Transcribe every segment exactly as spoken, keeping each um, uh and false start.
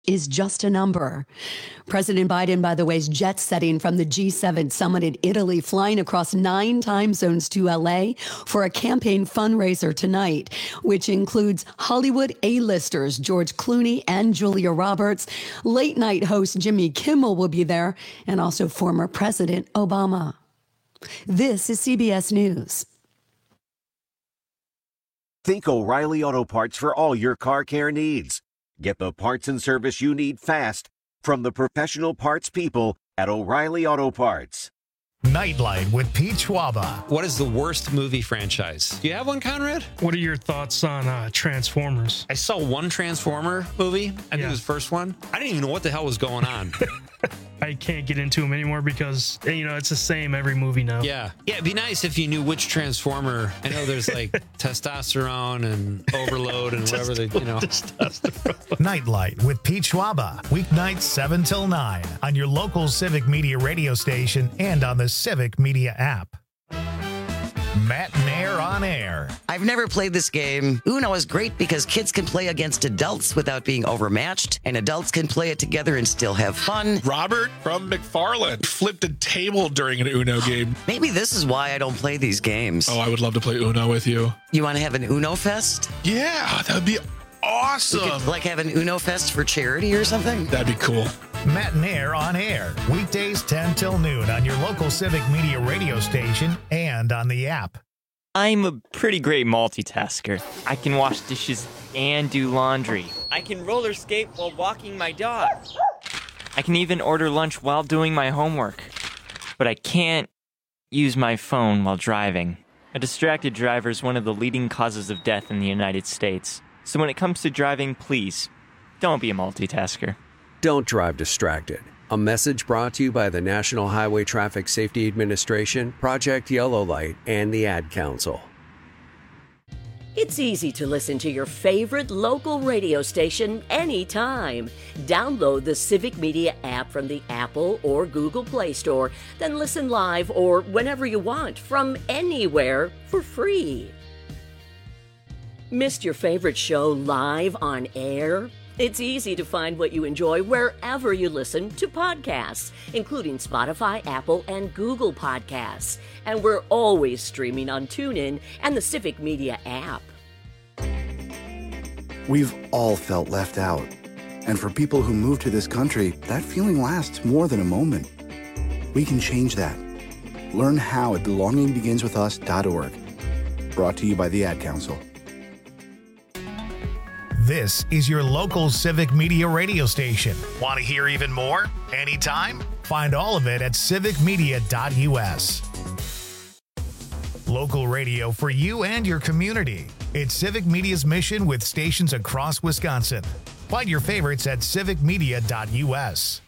is just a number. President Biden, by the way, is jet setting from the G seven summit in Italy, flying across nine time zones to L A for a campaign fundraiser tonight, which includes Hollywood A-listers George Clooney and Julia Roberts. Late night host Jimmy Kimmel will be there, and also former President Obama. This is C B S News. Think O'Reilly Auto Parts for all your car care needs. Get the parts and service you need fast from the professional parts people at O'Reilly Auto Parts. Nightlight with Pete Schwaba. What is the worst movie franchise? Do you have one, Conrad? What are your thoughts on uh, Transformers? I saw one Transformer movie. I think Yeah. it was the first one. I didn't even know what the hell was going on. I can't get into them anymore because, you know, it's the same every movie now. Yeah. Yeah, it'd be nice if you knew which Transformer. I know there's like testosterone and overload and whatever they, you know. Nightlight with Pete Schwaba. Weeknights seven till nine on your local Civic Media radio station and on the Civic Media app. Matt Nair on air. I've never played this game. Uno is great because kids can play against adults without being overmatched, and adults can play it together and still have fun. Robert from McFarland flipped a table during an Uno game. Maybe this is why I don't play these games. Oh, I would love to play Uno with you. You want to have an Uno Fest? Yeah, that would be awesome. We could, like have an Uno Fest for charity or something? That'd be cool. Matt Nair on air. Weekdays ten till noon on your local Civic Media radio station and on the app. I'm a pretty great multitasker. I can wash dishes and do laundry. I can roller skate while walking my dog. I can even order lunch while doing my homework. But I can't use my phone while driving. A distracted driver is one of the leading causes of death in the United States. So when it comes to driving, please, don't be a multitasker. Don't drive distracted. A message brought to you by the National Highway Traffic Safety Administration, Project Yellow Light, and the Ad Council. It's easy to listen to your favorite local radio station anytime. Download the Civic Media app from the Apple or Google Play Store, then listen live or whenever you want from anywhere for free. Missed your favorite show live on air? It's easy to find what you enjoy wherever you listen to podcasts, including Spotify, Apple, and Google Podcasts. And we're always streaming on TuneIn and the Civic Media app. We've all felt left out. And for people who move to this country, that feeling lasts more than a moment. We can change that. Learn how at belonging begins with us dot org. Brought to you by the Ad Council. This is your local Civic Media radio station. Want to hear even more? Anytime? Find all of it at civic media dot u s. Local radio for you and your community. It's Civic Media's mission with stations across Wisconsin. Find your favorites at civic media dot u s.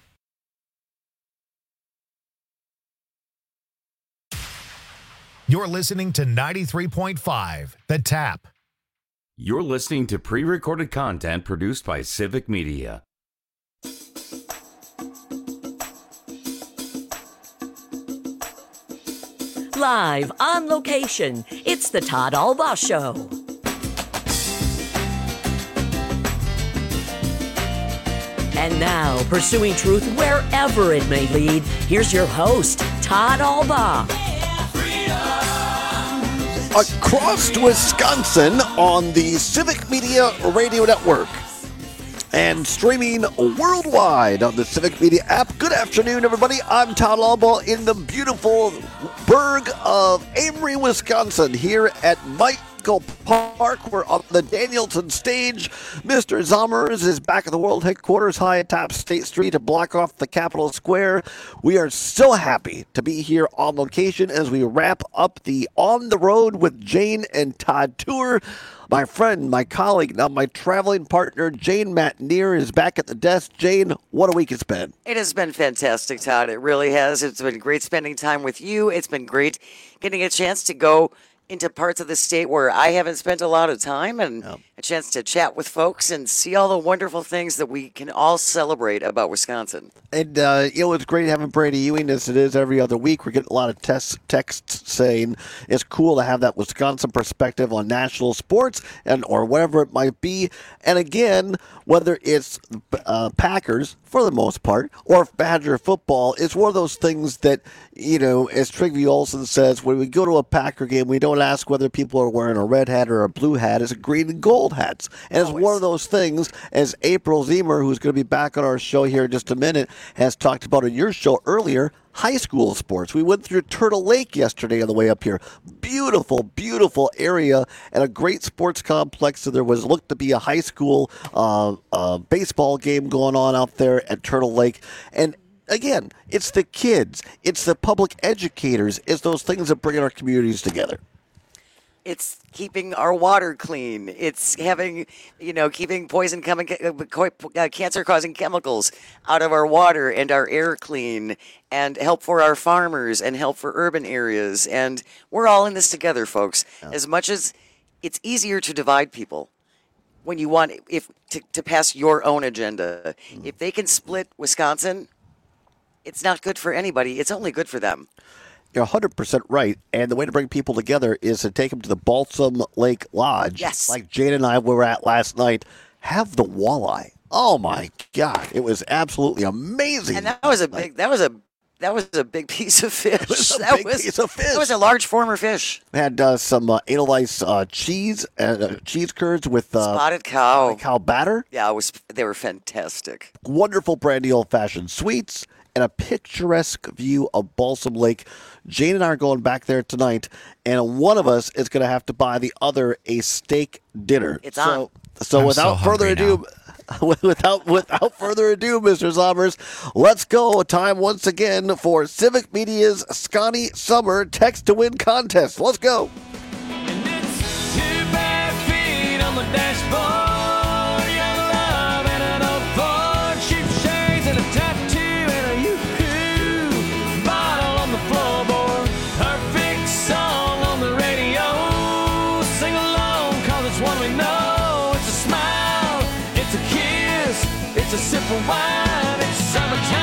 You're listening to ninety-three point five, The Tap. You're listening to pre-recorded content produced by Civic Media. Live on location, it's the Todd Albaugh Show. And now, pursuing truth wherever it may lead, here's your host, Todd Albaugh. Across Wisconsin on the Civic Media Radio Network and streaming worldwide on the Civic Media app. Good afternoon, everybody. I'm Todd Albaugh in the beautiful burg of Amory, Wisconsin, here at Michael Park. We're on the Danielson stage. Mister Zommers is back at the world headquarters high atop State Street to block off the Capitol Square. We are so happy to be here on location as we wrap up the On the Road with Jane and Todd tour. My friend, my colleague, now my traveling partner, Jane Matenaer, is back at the desk. Jane, what a week it's been. It has been fantastic, Todd. It really has. It's been great spending time with you. It's been great getting a chance to go into parts of the state where I haven't spent a lot of time and Yep. a chance to chat with folks and see all the wonderful things that we can all celebrate about Wisconsin. And, uh, you know, it's great having Brady Ewing as it is every other week. We're getting a lot of tests, texts saying it's cool to have that Wisconsin perspective on national sports and or whatever it might be. And again, whether it's uh, Packers, for the most part, or Badger football, it's one of those things that, you know, as Trygve Olsen says, when we go to a Packer game, we don't ask whether people are wearing a red hat or a blue hat. It's a green and gold hats. And it's one of those things, as April Zemer, who's going to be back on our show here in just a minute, has talked about in your show earlier, high school sports. We went through Turtle Lake yesterday on the way up here. Beautiful, beautiful area and a great sports complex. So there was looked to be a high school uh, uh, baseball game going on out there at Turtle Lake. And again, it's the kids, it's the public educators, it's those things that bring our communities together. It's keeping our water clean. It's having, you know, keeping poison coming, uh, cancer-causing chemicals out of our water and our air clean, and help for our farmers and help for urban areas. And we're all in this together, folks. Yeah. As much as it's easier to divide people when you want if to, to pass your own agenda, mm-hmm. if they can split Wisconsin, it's not good for anybody. It's only good for them. You're one hundred percent right, and the way to bring people together is to take them to the Balsam Lake Lodge. Yes. Like Jane and I were at last night. Have the walleye. Oh, my God. It was absolutely amazing. And that was a big, that was a, that was a big piece of fish. It was a that big was, piece of fish. That was a large former fish. Had uh, some uh, Edelweiss uh, cheese and uh, cheese curds with uh, spotted cow. Spotted cow batter. Yeah, it was. They were fantastic. Wonderful brandy old-fashioned sweets and a picturesque view of Balsam Lake. Jane and I are going back there tonight, and one of us is going to have to buy the other a steak dinner. It's so, on. So I'm without so further ado, without without further ado, Mister Zommers, let's go. Time once again for Civic Media's Scotty Summer Text to Win contest. Let's go. And it's two bare feet on the dashboard. A sip of wine, it's summertime.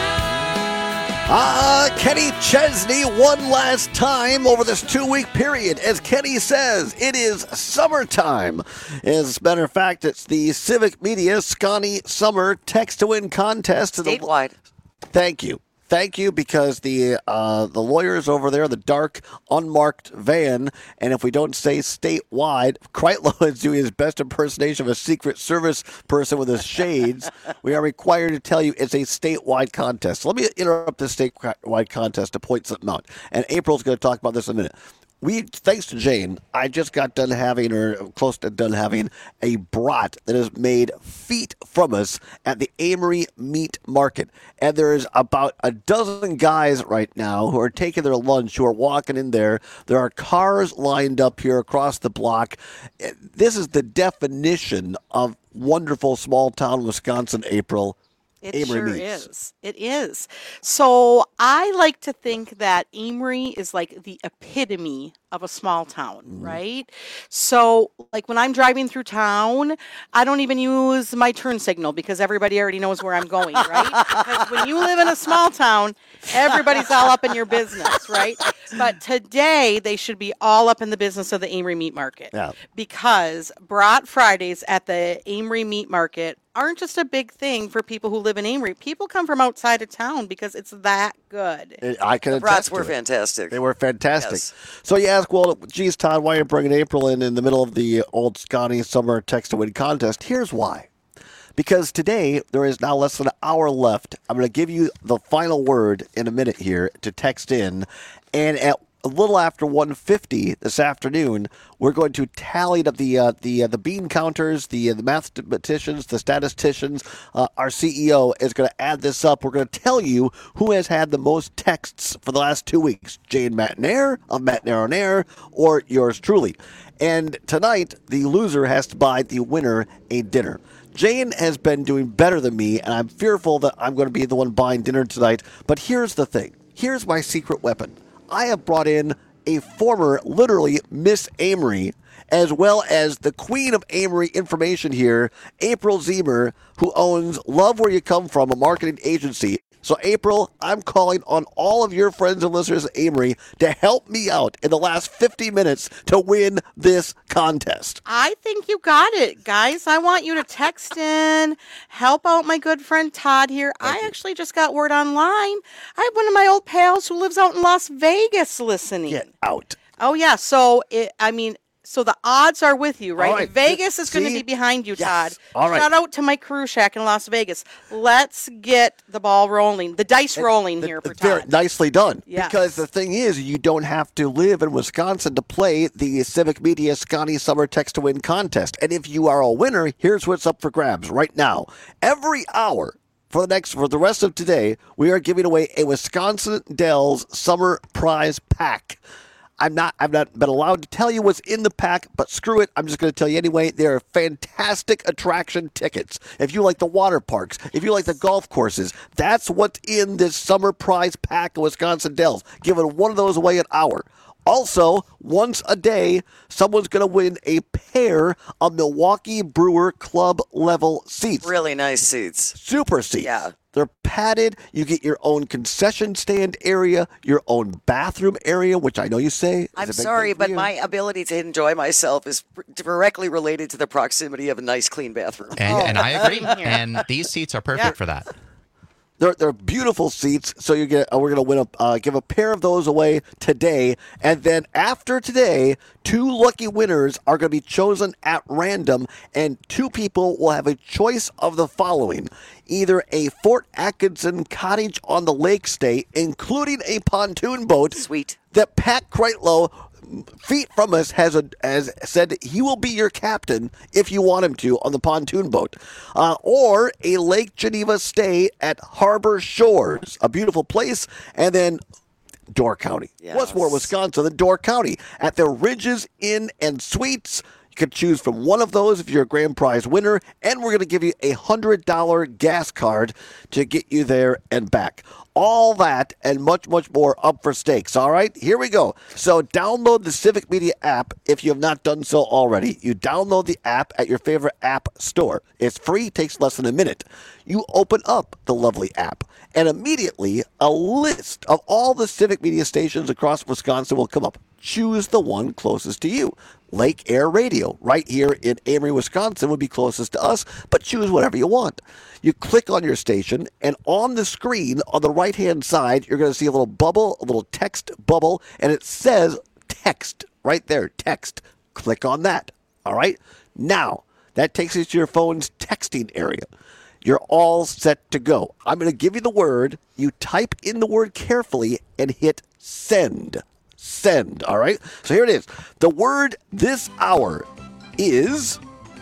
Ah, Kenny Chesney one last time over this two-week period. As Kenny says, it is summertime. As a matter of fact, it's the Civic Media Scotty Summer Text to Win contest. Statewide. Thank you. Thank you, because the uh, the lawyer's over there, the dark, unmarked van, and if we don't say statewide, Kreitlow is doing his best impersonation of a Secret Service person with his shades. We are required to tell you it's a statewide contest. So let me interrupt this statewide contest to point something out, and April's going to talk about this in a minute. We, thanks to Jane, I just got done having, or close to done having, a brat that is made feet from us at the Amory Meat Market. And there's about a dozen guys right now who are taking their lunch, who are walking in there. There are cars lined up here across the block. This is the definition of wonderful small-town Wisconsin, April. It Amory sure Meats. is. It is. So I like to think that Amory is like the epitome of a small town, Mm-hmm. right? So like when I'm driving through town, I don't even use my turn signal because everybody already knows where I'm going, right? Because when you live in a small town, everybody's all up in your business, right? But today they should be all up in the business of the Amory Meat Market. Yeah. Because Brat Fridays at the Amory Meat Market aren't just a big thing for people who live in Amory. People come from outside of town because it's that good. I can The attest brats to were it. fantastic. They were fantastic. Yes. So you ask, well, geez, Todd, why are you bringing April in in the middle of the old Scotty Summer Text to Win contest? Here's why. Because today, there is now less than an hour left. I'm going to give you the final word in a minute here to text in. And at a little after one fifty this afternoon, we're going to tally up the uh, the uh, the bean counters, the uh, the mathematicians, the statisticians. Uh, our C E O is going to add this up. We're going to tell you who has had the most texts for the last two weeks: Jane Matnair of Matnair on Air, or yours truly. And tonight, the loser has to buy the winner a dinner. Jane has been doing better than me, and I'm fearful that I'm going to be the one buying dinner tonight. But here's the thing. Here's my secret weapon. I have brought in a former, literally, Miss Amory, as well as the queen of Amory information here, April Zemer, who owns Love Where You Come From, a marketing agency. So, April, I'm calling on all of your friends and listeners at Amory to help me out in the last fifty minutes to win this contest. I think you got it, guys. I want you to text in, help out my good friend Todd here. Thank I you. actually just got word online. I have one of my old pals who lives out in Las Vegas listening. Get out. Oh, yeah. So, it, I mean... So the odds are with you, right? right. Vegas is See? going to be behind you, yes. Todd. All right. Shout out to Mike Cruise Shack in Las Vegas. Let's get the ball rolling, the dice and rolling the, here for very Todd. Nicely done. Yes. Because the thing is, you don't have to live in Wisconsin to play the Civic Media Scotty Summer Text to Win contest. And if you are a winner, here's what's up for grabs right now. Every hour for the next for the rest of today, we are giving away a Wisconsin Dells Summer Prize Pack. I'm not, I've not been allowed to tell you what's in the pack, but screw it. I'm just going to tell you anyway. They're fantastic attraction tickets. If you like the water parks, if you like the golf courses, that's what's in this summer prize pack of Wisconsin Dells. Giving one of those away an hour. Also, once a day, someone's going to win a pair of Milwaukee Brewer Club level seats. Really nice seats. Super seats. Yeah. They're padded. You get your own concession stand area, your own bathroom area, which I know you say is I'm a big sorry, thing for but you. my ability to enjoy myself is pr- directly related to the proximity of a nice, clean bathroom. And, Oh, and I agree. same here. And these seats are perfect Yeah. for that. They're they're beautiful seats. So you get uh, we're gonna win a uh, give a pair of those away today, and then after today, two lucky winners are gonna be chosen at random, and two people will have a choice of the following: either a Fort Atkinson cottage on the lake stay, including a pontoon boat, sweet, that Pat Kreitlow, feet from us, has a, has said he will be your captain if you want him to on the pontoon boat, uh, or a Lake Geneva stay at Harbor Shores, a beautiful place, and then Door County. Yes. What's more Wisconsin than Door County? At the Ridges Inn and Suites. You can choose from one of those if you're a grand prize winner, and we're going to give you a one hundred dollars gas card to get you there and back. All that and much, much more up for stakes. All right, here we go. So download the Civic Media app if you have not done so already. You download the app at your favorite app store. It's free, takes less than a minute. You open up the lovely app, and immediately a list of all the Civic Media stations across Wisconsin will come up. Choose the one closest to you. Lake Air Radio, right here in Amory, Wisconsin, would be closest to us, but choose whatever you want. You click on your station, and on the screen on the right-hand side, you're going to see a little bubble, a little text bubble, and it says text right there, text. Click on that. All right? Now, that takes you to your phone's texting area. You're all set to go. I'm going to give you the word. You type in the word carefully and hit send. Send, all right? So here it is. The word this hour is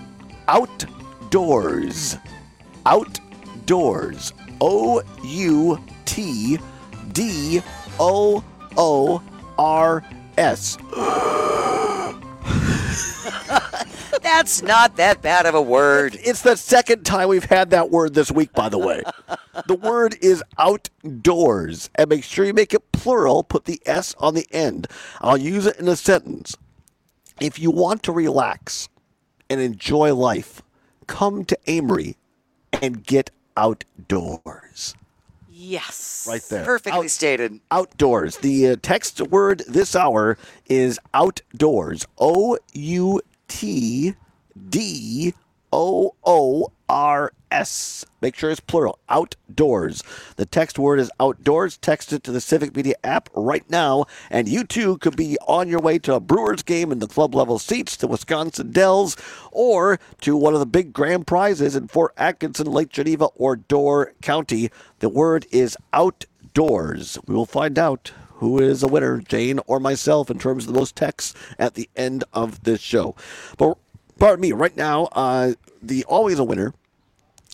outdoors. Outdoors. O U T D O O R S. That's not that bad of a word. It's the second time we've had that word this week, by the way. The word is outdoors. And make sure you make it plural. Put the S on the end. I'll use it in a sentence. If you want to relax and enjoy life, come to Amory and get outdoors. Yes. Right there. Perfectly stated. Outdoors. The uh, text word this hour is outdoors. O U T D O O R S. Make sure it's plural. Outdoors. The text word is outdoors. Text it to the Civic Media app right now, and you too could be on your way to a Brewers game in the club level seats, to Wisconsin Dells, or to one of the big grand prizes in Fort Atkinson, Lake Geneva, or Door County. The word is outdoors. We will find out who is a winner, Jane or myself, in terms of the most texts at the end of this show. But pardon me, right now, uh, the always a winner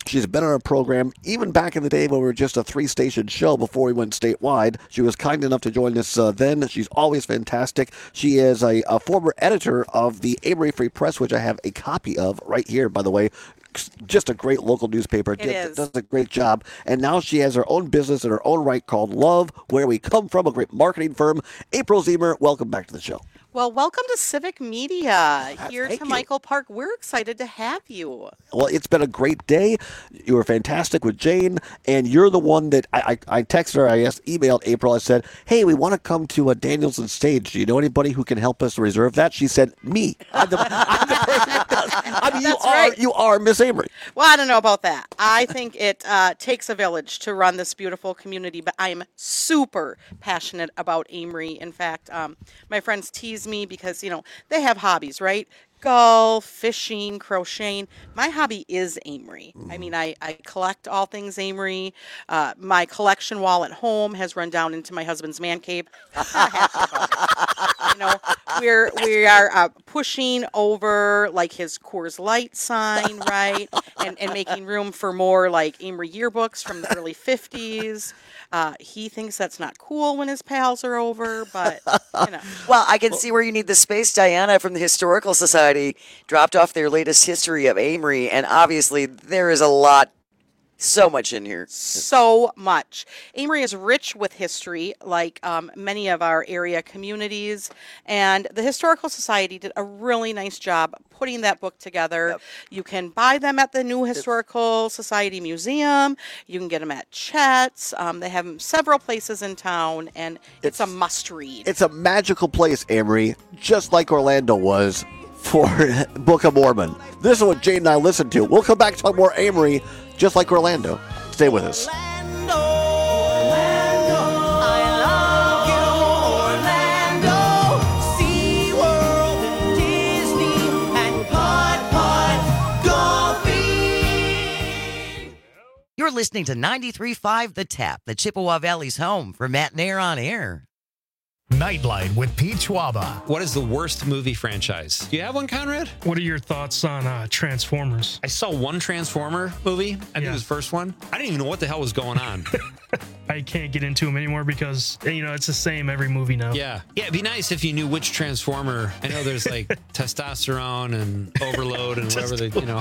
She's been on our program even back in the day when we were just a three-station show before we went statewide. She was kind enough to join us uh, then. She's always fantastic. She is a, a former editor of the Amory Free Press, which I have a copy of right here, by the way. Just a great local newspaper. It Did, is. Does a great job. And now she has her own business in her own right called Love, Where We Come From, a great marketing firm. April Zemer, welcome back to the show. Well, welcome to Civic Media here thank to you. Michael Park. We're excited to have you. Well, it's been a great day. You were fantastic with Jane, and you're the one that I, I, I texted her, I asked, emailed April. I said, hey, we want to come to a Danielson stage. Do you know anybody who can help us reserve that? She said, me. I'm the, I'm the person that does. I mean, you That's are, right. you are Miss Amory. Well, I don't know about that. I think it uh, takes a village to run this beautiful community, but I am super passionate about Amory. In fact, um, my friends tease me because, you know, they have hobbies, right? Golf, fishing, crocheting. My hobby is Amory. I mean, I, I collect all things Amory. Uh, my collection wall at home has run down into my husband's man cave. Not happy about it. You know, we're we are uh, pushing over like his Coors Light sign, right, and and making room for more like Amory yearbooks from the early fifties. Uh, he thinks that's not cool when his pals are over, but you know. Well, I can see where you need the space. Diana from the Historical Society dropped off their latest history of Amory, and obviously there is a lot, so much in here. So much. Amory is rich with history, like um, many of our area communities, and the Historical Society did a really nice job putting that book together. Yep. You can buy them at the new Historical Society Museum. You can get them at Chet's. Um, they have them several places in town, and it's, it's a must-read. It's a magical place, Amory, just like Orlando was for Book of Mormon. This is what Jane and I listened to. We'll come back and talk more Amory, just like Orlando. Stay with us. You're listening to ninety-three point five The Tap, the Chippewa Valley's home for Matt Nair on Air. Nightlight with Pete Schwaba. What is the worst movie franchise? Do you have one, Conrad? What are your thoughts on uh, Transformers? I saw one Transformer movie. I think Yeah. it was the first one. I didn't even know what the hell was going on. I can't get into them anymore because, you know, it's the same every movie now. Yeah. Yeah, it'd be nice if you knew which Transformer. I know there's like testosterone and overload and whatever they, you know.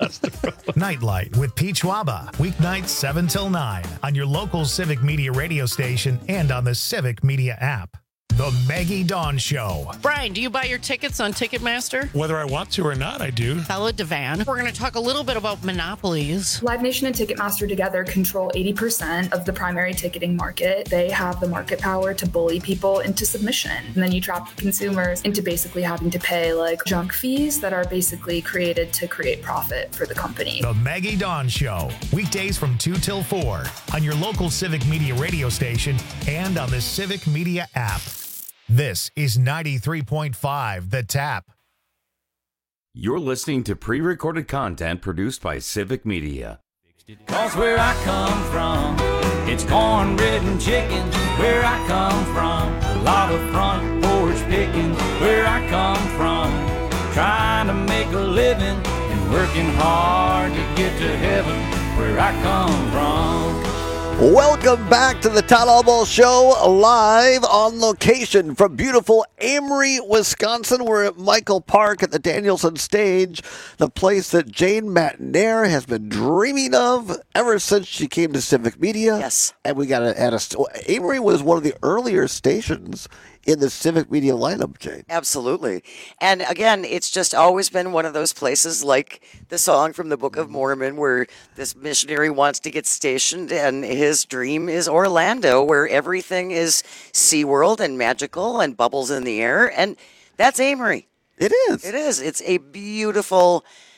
Nightlight with Pete Schwaba. Weeknights seven till nine on your local Civic Media radio station and on the Civic Media app. The Maggie Dawn Show. Brian, do you buy your tickets on Ticketmaster? Whether I want to or not, I do. Bella Devan. We're going to talk a little bit about monopolies. Live Nation and Ticketmaster together control eighty percent of the primary ticketing market. They have the market power to bully people into submission. And then you trap consumers into basically having to pay like junk fees that are basically created to create profit for the company. The Maggie Dawn Show. Weekdays from two till four on your local Civic Media radio station and on the Civic Media app. This is ninety-three point five The Tap. You're listening to pre-recorded content produced by Civic Media. Cause where I come from, it's cornbread and chicken. Where I come from, a lot of front porch picking. Where I come from, trying to make a living and working hard to get to heaven. Where I come from. Welcome back to the Todd Albaugh Show, live on location from beautiful Amory, Wisconsin. We're at Michael Park at the Danielson stage, the place that Jane Matt Nair has been dreaming of ever since she came to Civic Media. Yes. And we got to add a... Amory was one of the earlier stations in the Civic Media lineup, Jane. Absolutely. And again, it's just always been one of those places like the song from the Book of Mormon where this missionary wants to get stationed and his dream is Orlando, where everything is SeaWorld and magical and bubbles in the air. And that's Amory. It is. It is. It's a beautiful,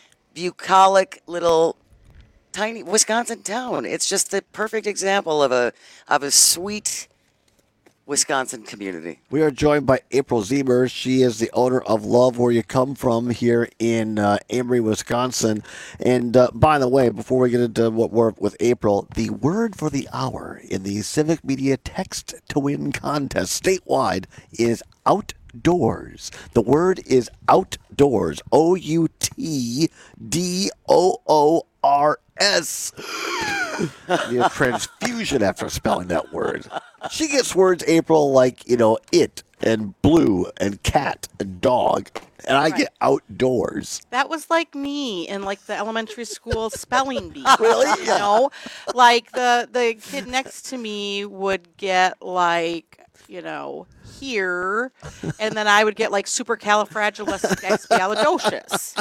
bucolic little tiny Wisconsin town. It's just the perfect example of a of a sweet Wisconsin community. We are joined by April Zemer. She is the owner of Love, Where You Come From here in uh, Amory, Wisconsin. And uh, by the way, before we get into what we're with April, the word for the hour in the Civic Media Text to Win contest statewide is outdoors. outdoors. The word is outdoors. O U T D O O R S. Need a transfusion after spelling that word. She gets words, April, like, you know, it and blue and cat and dog. And I Right. get outdoors. That was like me in like the elementary school spelling bee. Really? You know, like the the kid next to me would get like, you know, here, and then I would get like supercalifragilisticexpialidocious.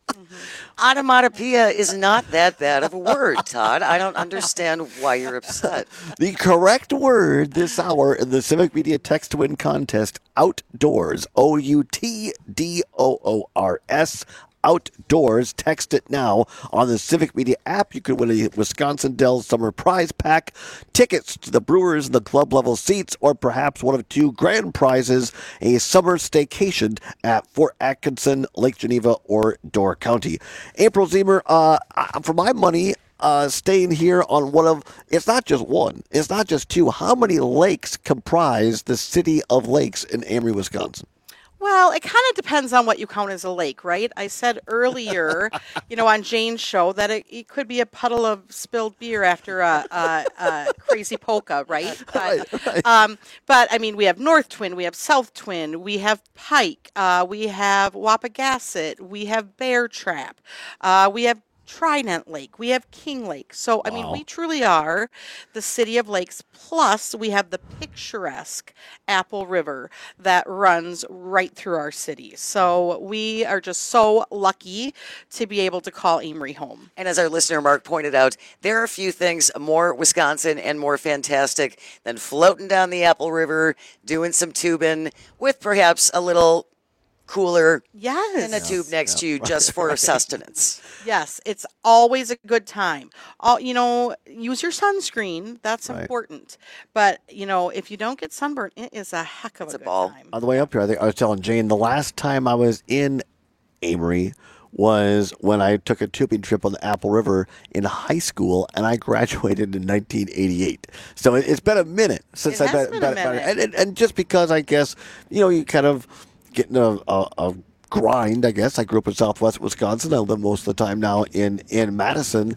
Onomatopoeia is not that bad of a word, Todd. I don't understand why you're upset. The correct word this hour in the Civic Media Text to Win contest, outdoors. O U T D O O R S. Outdoors. Text it now on the Civic Media app. You could win a Wisconsin Dells Summer Prize Pack, tickets to the Brewers and the club level seats, or perhaps one of two grand prizes, a summer staycation at Fort Atkinson, Lake Geneva, or Door County. April Zemer, uh, for my money, uh, staying here on one of, it's not just one, it's not just two. How many lakes comprise the city of lakes in Amory, Wisconsin? Well, it kind of depends on what you count as a lake, right? I said earlier, you know, on Jane's show that it, it could be a puddle of spilled beer after a, a, a crazy polka, right? But, Right, right. Um, but I mean, we have North Twin, we have South Twin, we have Pike, uh, we have Wapagasset, we have Bear Trap, uh, we have Trident Lake, we have King Lake. So, I mean, Wow. we truly are the city of lakes. Plus, we have the picturesque Apple River that runs right through our city. So, we are just so lucky to be able to call Amory home. And as our listener Mark pointed out, there are a few things more Wisconsin and more fantastic than floating down the Apple River, doing some tubing with perhaps a little cooler Yes. and a tube next to you just for sustenance. Yes, it's always a good time. All, you know, use your sunscreen. That's Right. important. But, you know, if you don't get sunburned, it is a heck of a, good time. On the way up here, I think I was telling Jane the last time I was in Amory was when I took a tubing trip on the Apple River in high school, and I graduated in nineteen eighty-eight. So it, it's been a minute since It I've has been, been a been- minute. and, and, and just because I guess you know you kind of get in a, a, a grind. I guess I grew up in Southwest Wisconsin. I live most of the time now in in Madison,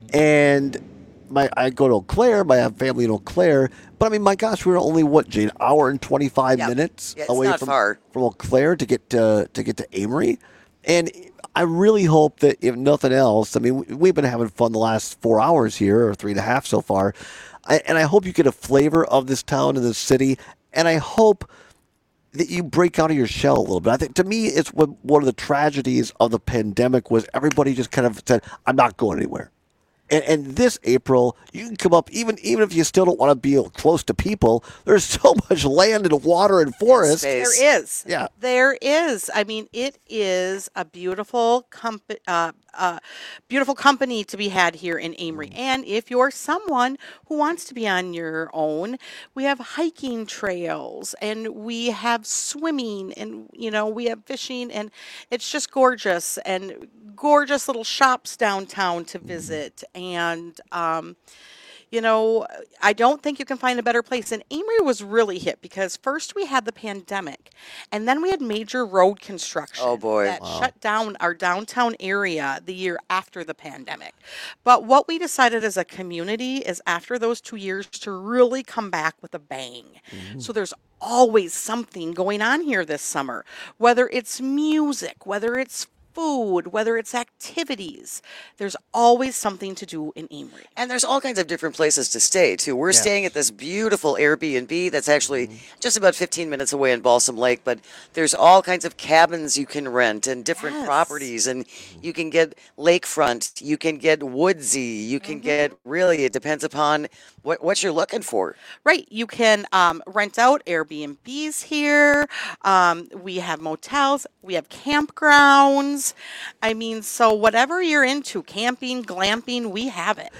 and my I go to Eau Claire. I have family in Eau Claire. But I mean, my gosh, we were only what, Jane, hour and twenty five Yeah. minutes Yeah, it's away not from far. from Eau Claire to get to to get to Amory, and I really hope that if nothing else, I mean, we- we've been having fun the last four hours here, or three and a half so far, I, and I hope you get a flavor of this town and this city, and I hope that you break out of your shell a little bit. I think to me, it's what, one of the tragedies of the pandemic was everybody just kind of said, "I'm not going anywhere." And, and this April, you can come up, even even if you still don't want to be close to people, there's so much land and water and forest. There is. Yeah. There is. I mean, it is a beautiful comp- uh, uh, beautiful company to be had here in Amory. And if you're someone who wants to be on your own, we have hiking trails and we have swimming and, you know, we have fishing, and it's just gorgeous, and gorgeous little shops downtown to visit. And, um, you know, I don't think you can find a better place. And Amory was really hit because first we had the pandemic, and then we had major road construction Oh, boy. that Wow. shut down our downtown area the year after the pandemic. But what we decided as a community is after those two years to really come back with a bang. So there's always something going on here this summer, whether it's music, whether it's food, whether it's activities. There's always something to do in Amory. And there's all kinds of different places to stay, too. We're Yeah. staying at this beautiful Airbnb that's actually just about fifteen minutes away in Balsam Lake, but there's all kinds of cabins you can rent and different Yes. properties, and you can get lakefront, you can get woodsy, you can get, really, it depends upon what, what you're looking for. Right. You can um, rent out Airbnbs here. Um, we have motels. We have campgrounds. I mean, so whatever you're into, camping, glamping, we have it.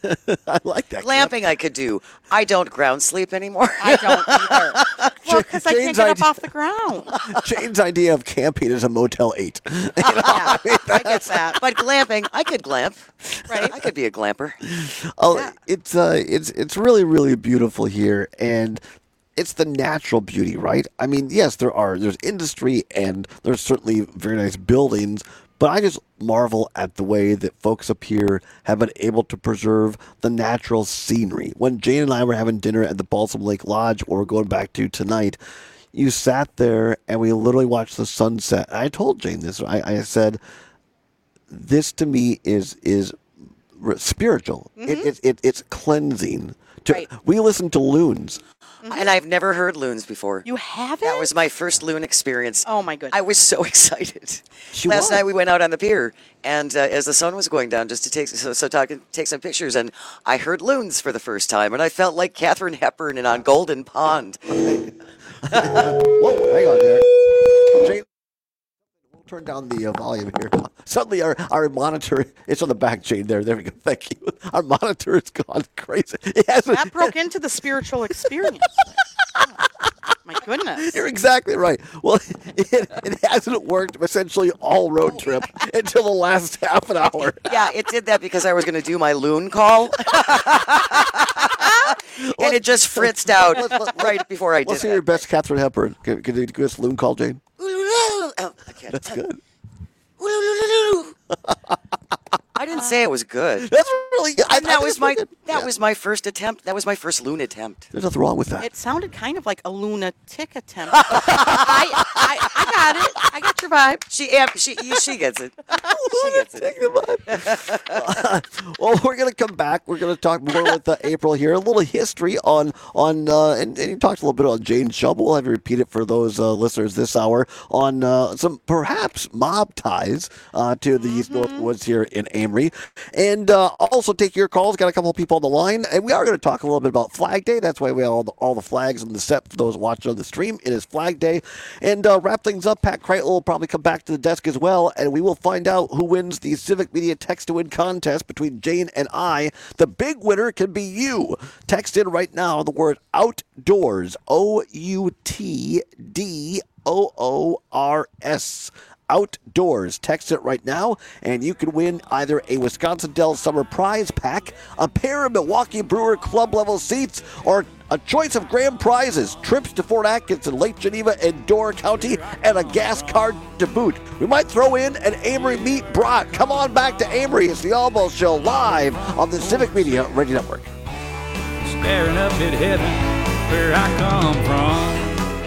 I like that. Glamping I could do. I don't ground sleep anymore. I don't either. Well, because I can't Jane's get up idea- off the ground. Jane's idea of camping is a Motel eight. I get that. But glamping, I could glamp. Right. I could be a glamper. Oh, it's uh, it's it's really really beautiful here, and it's the natural beauty, right? I mean, yes, there are there's industry and there's certainly very nice buildings, but I just marvel at the way that folks up here have been able to preserve the natural scenery. When Jane and I were having dinner at the Balsam Lake Lodge, or we're going back to tonight, you sat there and we literally watched the sunset. I told Jane this. I, I said, this to me is is spiritual. Mm-hmm. It, it, it, it's cleansing. To, right. We listen to loons. Mm-hmm. And I've never heard loons before. You haven't? That was my first loon experience. Oh, my goodness. I was so excited. She Last was. night we went out on the pier, and uh, as the sun was going down, just to take so, so talk, take some pictures, and I heard loons for the first time, and I felt like Katharine Hepburn in On Golden Pond. Whoa, hang on there. Jane, we'll turn down the uh, volume here. Suddenly our, our monitor, it's on the back, Jane, there. There we go. Thank you. Our monitor has gone crazy. It hasn't, that broke into the spiritual experience. Oh, my goodness. You're exactly right. Well, it, it hasn't worked essentially all road trip until the last half an hour. Yeah, it did that because I was going to do my loon call. And it just fritzed out right before I did Let's that. hear your best Katharine Hepburn. Can, can you give us a loon call, Jane? Oh, I can't. That's good. I didn't say it was good. That's really good. I, And that I was my good. that Yeah. was my first attempt. That was my first loon attempt. There's nothing wrong with that. It sounded kind of like a lunatic attempt. I, I, I got it. I got your vibe. She amp, she she gets it. She gets it. Well, we're going to come back. We're going to talk more with uh, April here. A little history on, on uh, and, and you talked a little bit on Jane Chubb. We'll have you repeat it for those uh, listeners this hour on uh, some perhaps mob ties uh, to the East North Woods here in Amory. And uh, also take your calls. Got a couple of people on the line. And we are going to talk a little bit about Flag Day. That's why we have all the, all the flags in the set for those watching on the stream. It is Flag Day. And uh, wrap things up, Pat Kreitel will probably come back to the desk as well. And we will find out who wins the Civic Media Text to Win contest between Jane and I. The big winner can be you. Text in right now the word outdoors, O U T D O O R S. Outdoors. Text it right now, and you can win either a Wisconsin Dells Summer Prize Pack, a pair of Milwaukee Brewer Club level seats, or a choice of grand prizes, trips to Fort Atkinson, Lake Geneva, and Door County, and a gas card to boot. We might throw in an Amory Meat Brat. Come on back to Amory. It's the Almost Show live on the Civic Media Radio Network. Staring up at heaven, where I come from.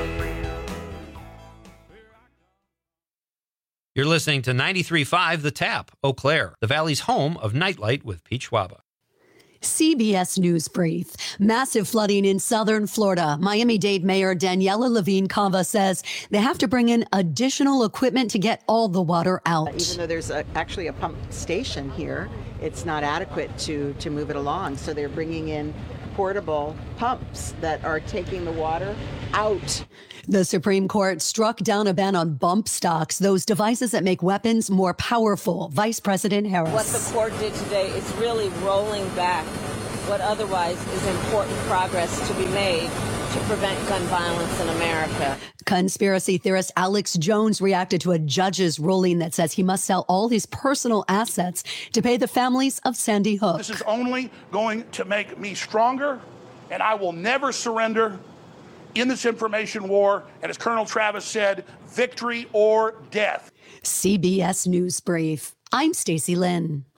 You're listening to ninety-three point five The Tap, Eau Claire, the Valley's home of Nightlight with Pete Schwaba. C B S News Brief. Massive flooding in southern Florida. Miami-Dade Mayor Daniela Levine Cava says they have to bring in additional equipment to get all the water out. Even though there's a, actually a pump station here, it's not adequate to, to move it along. So they're bringing in portable pumps that are taking the water out. The Supreme Court struck down a ban on bump stocks, those devices that make weapons more powerful. Vice President Harris. What the court did today is really rolling back what otherwise is important progress to be made to prevent gun violence in America. Conspiracy theorist Alex Jones reacted to a judge's ruling that says he must sell all his personal assets to pay the families of Sandy Hook. This is only going to make me stronger, and I will never surrender in this information war. And as Colonel Travis said, victory or death. C B S News Brief. I'm Stacey Lynn.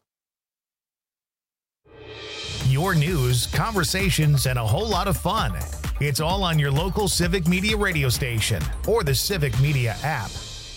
Your news, conversations, and a whole lot of fun. It's all on your local Civic Media radio station or the Civic Media app.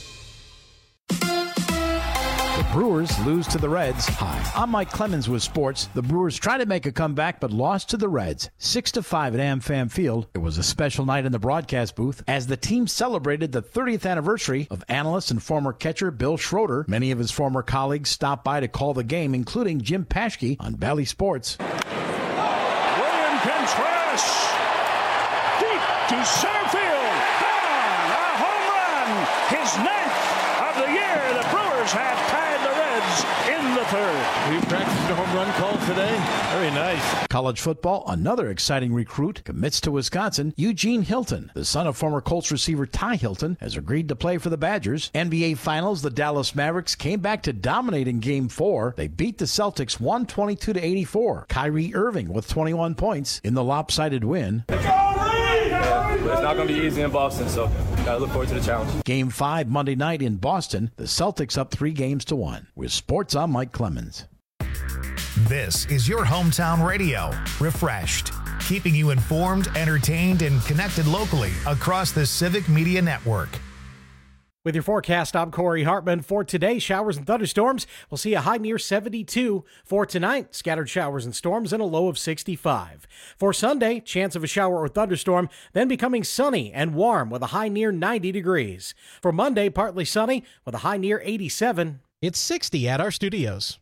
The Brewers lose to the Reds. Hi, I'm Mike Clemens with sports. The Brewers tried to make a comeback but lost to the Reds, six to five at AmFam Field. It was a special night in the broadcast booth as the team celebrated the thirtieth anniversary of analyst and former catcher Bill Schroeder. Many of his former colleagues stopped by to call the game, including Jim Paschke on Bally Sports. William Contreras, deep to center field. Gone, a home run. His ninth of the year. The Brewers have tied the Reds in the third. We practiced a home run call today. Very nice. College football, another exciting recruit commits to Wisconsin. Eugene Hilton, the son of former Colts receiver Ty Hilton, has agreed to play for the Badgers. N B A Finals, the Dallas Mavericks came back to dominate in Game four. They beat the Celtics one twenty-two to eighty-four. Kyrie Irving with twenty-one points in the lopsided win. Go, Reed! Yeah, but it's not going to be easy in Boston, so gotta look forward to the challenge. Game five Monday night in Boston. The Celtics up three games to one. With sports, I'm Mike Clemens. This is your hometown radio, Refreshed, keeping you informed, entertained, and connected locally across the Civic Media Network. With your forecast, I'm Corey Hartman. For today, showers and thunderstorms. We'll see a high near seventy-two. For tonight, scattered showers and storms and a low of sixty-five. For Sunday, chance of a shower or thunderstorm, then becoming sunny and warm with a high near ninety degrees. For Monday, partly sunny with a high near eighty-seven. It's sixty at our studios.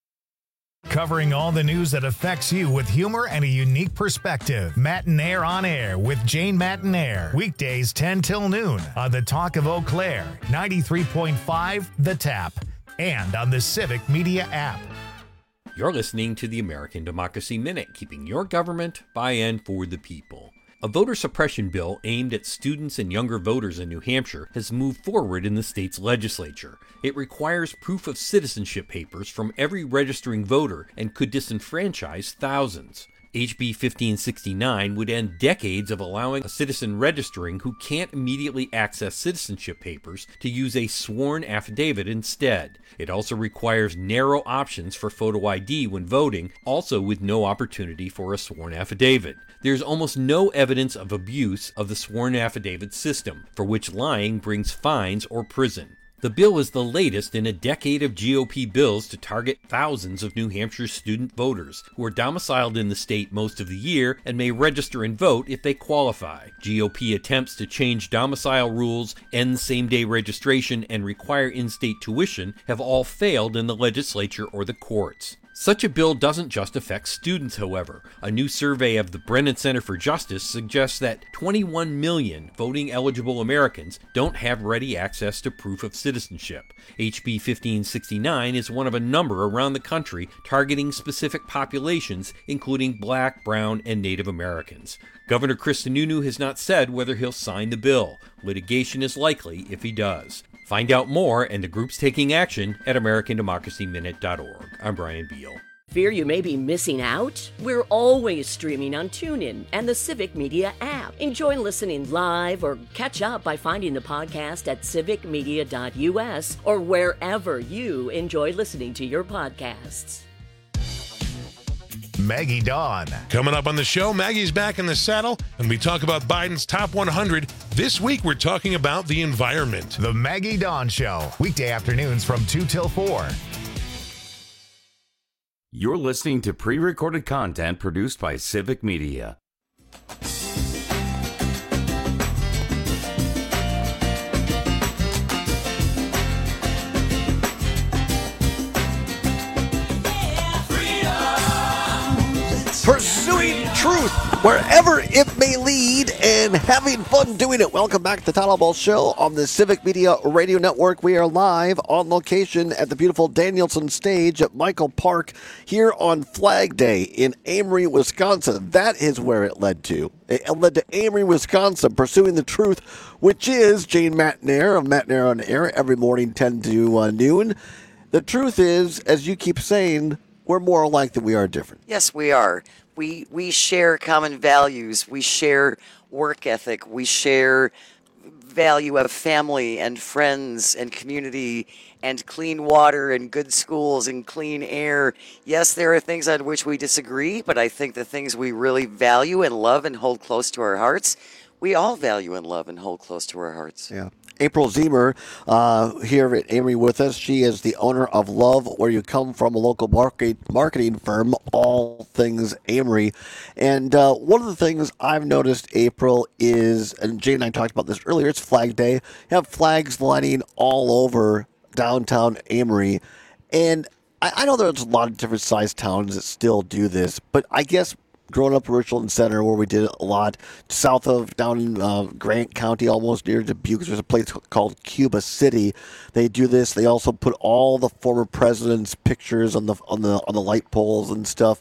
Covering all the news that affects you with humor and a unique perspective. Matinaire on Air with Jane Matinaire. Weekdays ten till noon on the Talk of Eau Claire, ninety-three point five The Tap, and on the Civic Media app. You're listening to the American Democracy Minute, keeping your government by and for the people. A voter suppression bill aimed at students and younger voters in New Hampshire has moved forward in the state's legislature. It requires proof of citizenship papers from every registering voter and could disenfranchise thousands. H B fifteen sixty-nine would end decades of allowing a citizen registering who can't immediately access citizenship papers to use a sworn affidavit instead. It also requires narrow options for photo I D when voting, also with no opportunity for a sworn affidavit. There's almost no evidence of abuse of the sworn affidavit system, for which lying brings fines or prison. The bill is the latest in a decade of G O P bills to target thousands of New Hampshire student voters who are domiciled in the state most of the year and may register and vote if they qualify. G O P attempts to change domicile rules, end same-day registration, and require in-state tuition have all failed in the legislature or the courts. Such a bill doesn't just affect students, however. A new survey of the Brennan Center for Justice suggests that twenty-one million voting-eligible Americans don't have ready access to proof of citizenship. H B fifteen sixty-nine is one of a number around the country targeting specific populations, including Black, Brown, and Native Americans. Governor Chris Sununu has not said whether he'll sign the bill. Litigation is likely if he does. Find out more and the groups taking action at American Democracy Minute dot org. I'm Brian Beal. Fear you may be missing out? We're always streaming on TuneIn and the Civic Media app. Enjoy listening live or catch up by finding the podcast at civic media dot U S or wherever you enjoy listening to your podcasts. Maggie Dawn. Coming up on the show, Maggie's back in the saddle, and we talk about Biden's top one hundred. This week, we're talking about the environment. The Maggie Dawn Show, weekday afternoons from two till four. You're listening to pre-recorded content produced by Civic Media. Pursuing truth wherever it may lead and having fun doing it. Welcome back to the Tyler Ball Show on the Civic Media Radio Network. We are live on location at the beautiful Danielson Stage at Michael Park here on Flag Day in Amory, Wisconsin. That is where it led to. It led to Amory, Wisconsin, pursuing the truth, which is Jane Matinaire of Matinaire on Air every morning, ten to uh, noon. The truth is, as you keep saying, we're more alike than we are different. Yes, we are. We we share common values. We share work ethic. We share value of family and friends and community and clean water and good schools and clean air. Yes, there are things on which we disagree, but I think the things we really value and love and hold close to our hearts, we all value and love and hold close to our hearts. Yeah. April Zemer uh, here at Amory with us. She is the owner of Love Where You Come From, a local market, marketing firm, all things Amory. And uh, one of the things I've noticed, April, is, and Jane and I talked about this earlier, it's Flag Day. You have flags lining all over downtown Amory. And I, I know there's a lot of different sized towns that still do this, but I guess growing up in Richland Center, where we did it a lot, south of, down in uh, Grant County, almost near Dubuque, there's a place called Cuba City. They do this. They also put all the former presidents' pictures on the on the on the light poles and stuff.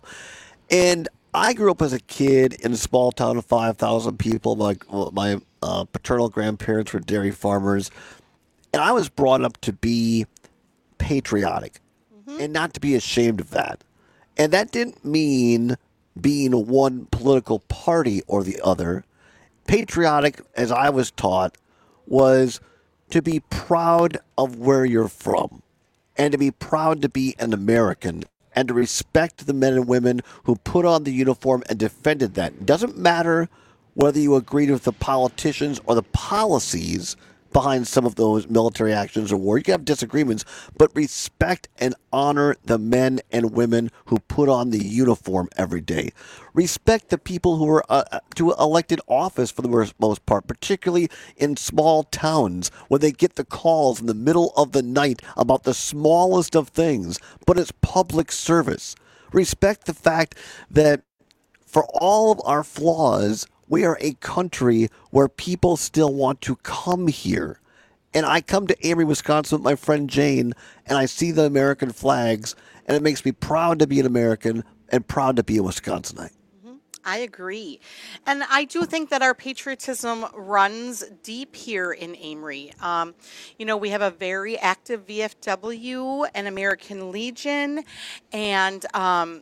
And I grew up as a kid in a small town of five thousand people. My my uh, paternal grandparents were dairy farmers, and I was brought up to be patriotic mm-hmm. and not to be ashamed of that. And that didn't mean being one political party or the other. patriotic, as I was taught, was to be proud of where you're from and to be proud to be an American and to respect the men and women who put on the uniform and defended that. It doesn't matter whether you agreed with the politicians or the policies behind some of those military actions or war. You can have disagreements, but respect and honor the men and women who put on the uniform every day. Respect the people who are uh, to elected office for the most part, particularly in small towns when they get the calls in the middle of the night about the smallest of things, but it's public service. Respect the fact that for all of our flaws, we are a country where people still want to come here. And I come to Amory, Wisconsin with my friend Jane, and I see the American flags, and it makes me proud to be an American and proud to be a Wisconsinite. I agree. And I do think that our patriotism runs deep here in Amory. Um, you know, we have a very active V F W and American Legion, and um,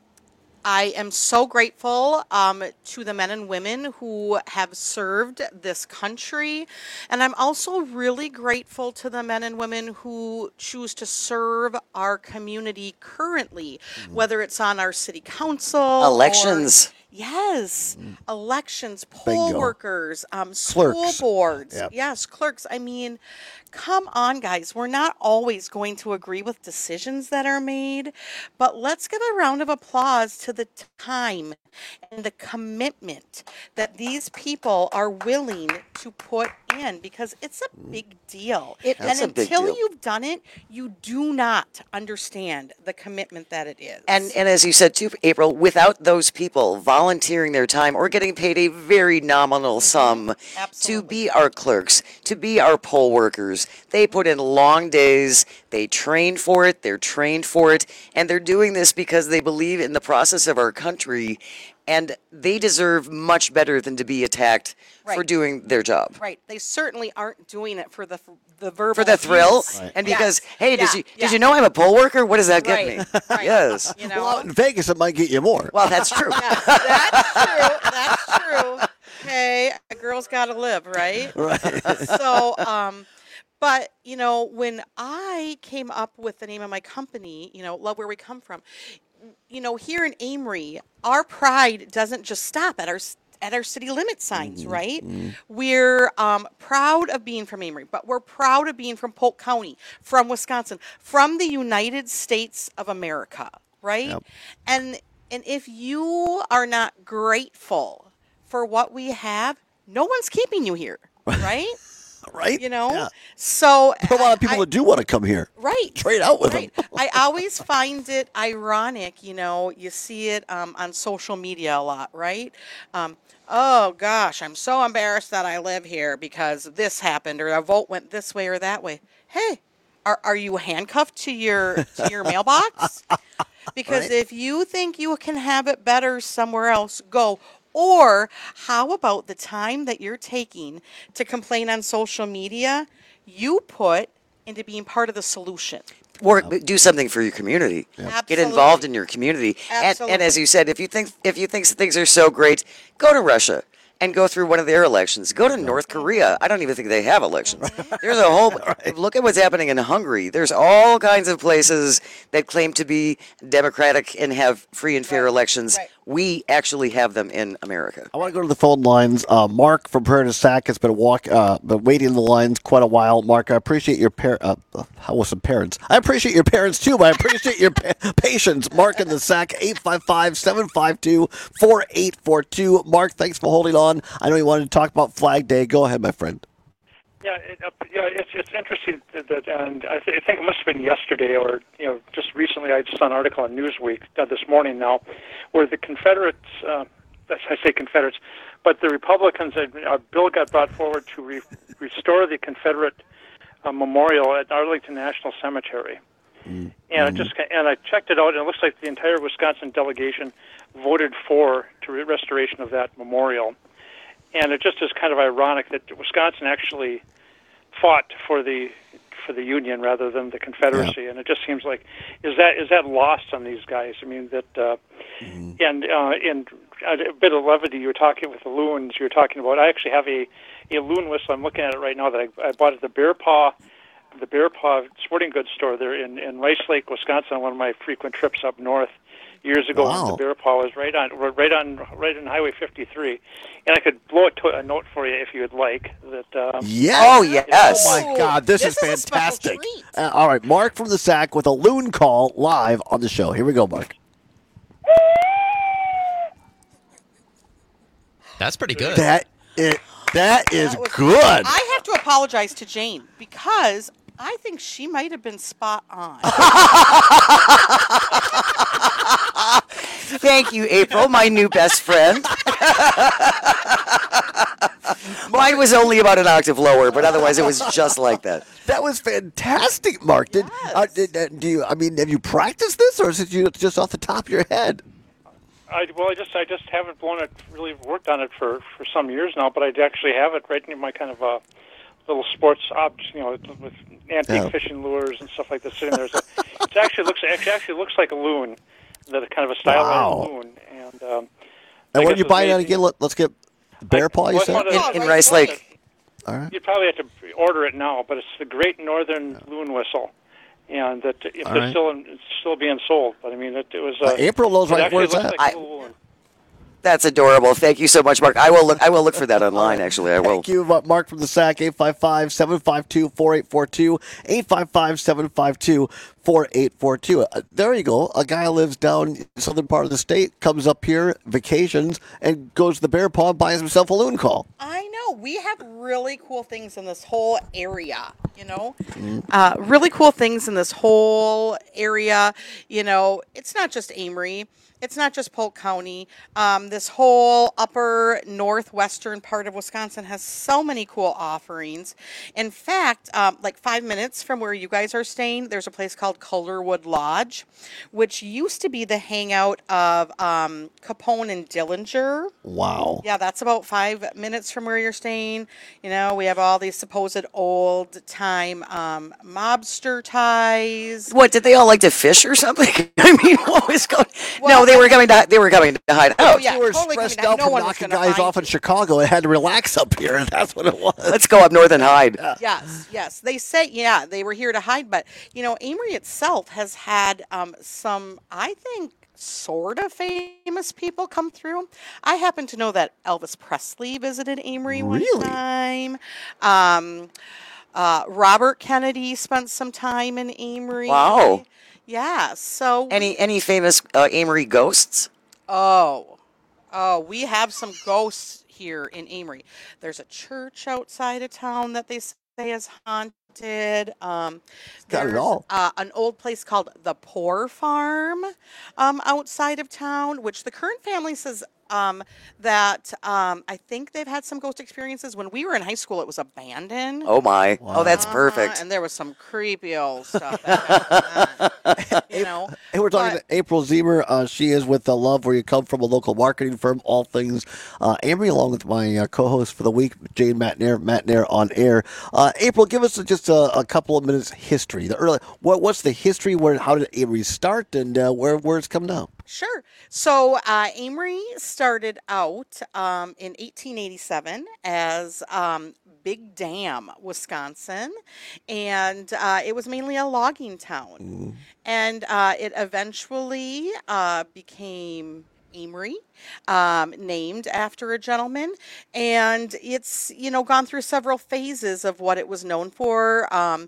I am so grateful um, to the men and women who have served this country. And I'm also really grateful to the men and women who choose to serve our community currently, mm-hmm. whether it's on our city council. Elections. Or, yes. Mm. Elections, poll Bingo. workers, um, school Clerks. boards. Yep. Yes, clerks. I mean, come on, guys. We're not always going to agree with decisions that are made, but let's give a round of applause to the time and the commitment that these people are willing to put in, because it's a big deal. It, and a big until deal. you've done it, you do not understand the commitment that it is. And and as you said too, April, without those people volunteering their time or getting paid a very nominal sum to be our clerks, to be our poll workers, they put in long days, they train for it, they're trained for it, and they're doing this because they believe in the process of our country, and they deserve much better than to be attacked for Right. doing their job. Right. They certainly aren't doing it for the the verbal For the thrill, abuse. Right. and Yes. because, hey, did Yeah, you yeah. did you know I'm a poll worker? What does that get Right, me? right. Yes. You know? Well, out in Vegas, it might get you more. Well, that's true. Yeah, that's true. That's true. Hey, a girl's got to live, right? Right. So, um, but you know, when I came up with the name of my company, you know, Love Where We Come From, you know, here in Amory, our pride doesn't just stop at our at our city limit signs, Mm-hmm. right? We're um, proud of being from Amory, but we're proud of being from Polk County, from Wisconsin, from the United States of America, right? Yep. And and if you are not grateful for what we have, no one's keeping you here, right? Right? You know? Yeah. So There are a lot of I- people that do want to come here. Right. Trade out with right. them. I always find it ironic, you know, you see it um, on social media a lot, right? Um, oh, gosh, I'm so embarrassed that I live here because this happened or a vote went this way or that way. Hey, are, are you handcuffed to your to your mailbox? Because Right. if you think you can have it better somewhere else, go. Or how about the time that you're taking to complain on social media, you put into being part of the solution. Work, do something for your community. Get Absolutely. involved in your community. And, and Absolutely. as you said, if you think if you think things are so great, go to Russia and go through one of their elections. Go to North Korea. I don't even think they have elections. There's a whole look at what's happening in Hungary. There's all kinds of places that claim to be democratic and have free and fair elections. We actually have them in America. I want to go to the phone lines. Uh, Mark from Prairie to Sac has been walk, uh, been waiting in the lines quite a while. Mark, I appreciate your par- uh, I was some parents. I appreciate your parents too, but I appreciate your pa- patience. Mark in the Sac, eight five five, seven five two, four eight four two. Mark, thanks for holding on. I know you wanted to talk about Flag Day. Go ahead, my friend. Yeah, it, uh, yeah, it's it's interesting that, that and I, th- I think it must have been yesterday or you know just recently. I just saw an article on Newsweek uh, this morning now, where the Confederates, uh, I say Confederates, but the Republicans, a bill got brought forward to re- restore the Confederate uh, memorial at Arlington National Cemetery. Mm-hmm. And it just and I checked it out, and it looks like the entire Wisconsin delegation voted for to re- restoration of that memorial. And it just is kind of ironic that Wisconsin actually fought for the for the Union rather than the Confederacy, yeah. And it just seems like is that is that lost on these guys? I mean that, uh, mm-hmm. and uh, and a bit of levity. You were talking with the loons. You were talking about. I actually have a, a loon whistle. I'm looking at it right now that I, I bought at the Bear Paw, the Bear Paw Sporting Goods store there in, in Rice Lake, Wisconsin. On one of my frequent trips up north years ago. Wow. The Bear Paw was right on, right on, right on Highway fifty-three, and I could blow a, to- a note for you if you would like. That. Um, Yes. Oh, yes. Oh, my God. This, This is is a special fantastic. treat. Uh, all right. Mark from the Sack with a loon call live on the show. Here we go, Mark. That's pretty good. That is, that is That was- good. I have to apologize to Jane because I think she might have been spot on. Thank you, April, my new best friend. Mine was only about an octave lower, but otherwise it was just like that. That was fantastic, Mark. Did, uh, did uh, do you? I mean, have you practiced this, or is it you just off the top of your head? I, well, I just I just haven't blown it, really worked on it for, for some years now, but I actually have it right near my kind of uh, little sports ops, you know, with antique Yeah. fishing lures and stuff like that sitting there. So it actually looks it actually looks like a loon, that kind of a stylized Wow. loon. And um, And I when guess you it's buy that amazing. again, let, let's get Bear Paw. You well, I said. found it- In, in Rice Lake. All right. You'd probably have to order it now, but it's the Great Northern Loon Whistle, and that if All they're right. still in, it's still being sold. But I mean, it, it was. Uh, April knows it right actually where it's looks at. like a little loon. That's adorable. Thank you so much, Mark. I will look. I will look for that online. Actually, I will. Thank you, uh, Mark from the Sack. eight five five, seven five two, four eight four two. eight five five, seven five two, four eight four two. Uh, there you go. A guy who lives down in the southern part of the state, comes up here, vacations, and goes to the Bear Paw and buys himself a loon call. I know. We have really cool things in this whole area, you know? Uh, really cool things in this whole area. You know, it's not just Amory. It's not just Polk County. Um, this whole upper northwestern part of Wisconsin has so many cool offerings. In fact, um, like five minutes from where you guys are staying, there's a place called Colorwood Lodge, which used to be the hangout of um, Capone and Dillinger. Wow. Yeah, that's about five minutes from where you're staying. You know, we have all these supposed old time um, mobster ties. What did they all like to fish or something? I mean, what was going? no, they were coming to. They were coming to hide Oh, out. yeah, They were totally stressed coming down. out No from one was knocking gonna guys find off in Chicago and had to relax up here, and that's what it was. Let's go up north and hide. Yes, yes. They say, yeah, they were here to hide. But, you know, Amory itself has had um, some, I think, sort of famous people come through. I happen to know that Elvis Presley visited Amory one Really? time. Um, uh, Robert Kennedy spent some time in Amory. Wow. Yeah, so. Any any famous uh, Amory ghosts? Oh, oh, we have some ghosts here in Amory. There's a church outside of town that they say is haunted. Um, Got it there's, all. Uh, an old place called the Poor Farm um, outside of town, which the current family says um, that um, I think they've had some ghost experiences. When we were in high school, it was abandoned. Oh my! Oh, that's Uh-huh, perfect. And there was some creepy old stuff. that happened then, you know, Hey, we're talking But- to April Zemer. Uh, she is with uh, Love Where You Come From, a local marketing firm, all things uh, Amory, along with my uh, co-host for the week, Jane Matnair, Matnair on air. Uh, April, give us just a, a couple of minutes history. The early, what, what's the history? Where, how did Amory start, and uh, where, where it's come now? Sure. So uh, Amory started out um, in eighteen eighty-seven as um, Big Dam, Wisconsin, and uh, it was mainly a logging town. And uh, it eventually uh, became Amory, um, named after a gentleman, and it's, you know, gone through several phases of what it was known for. Um,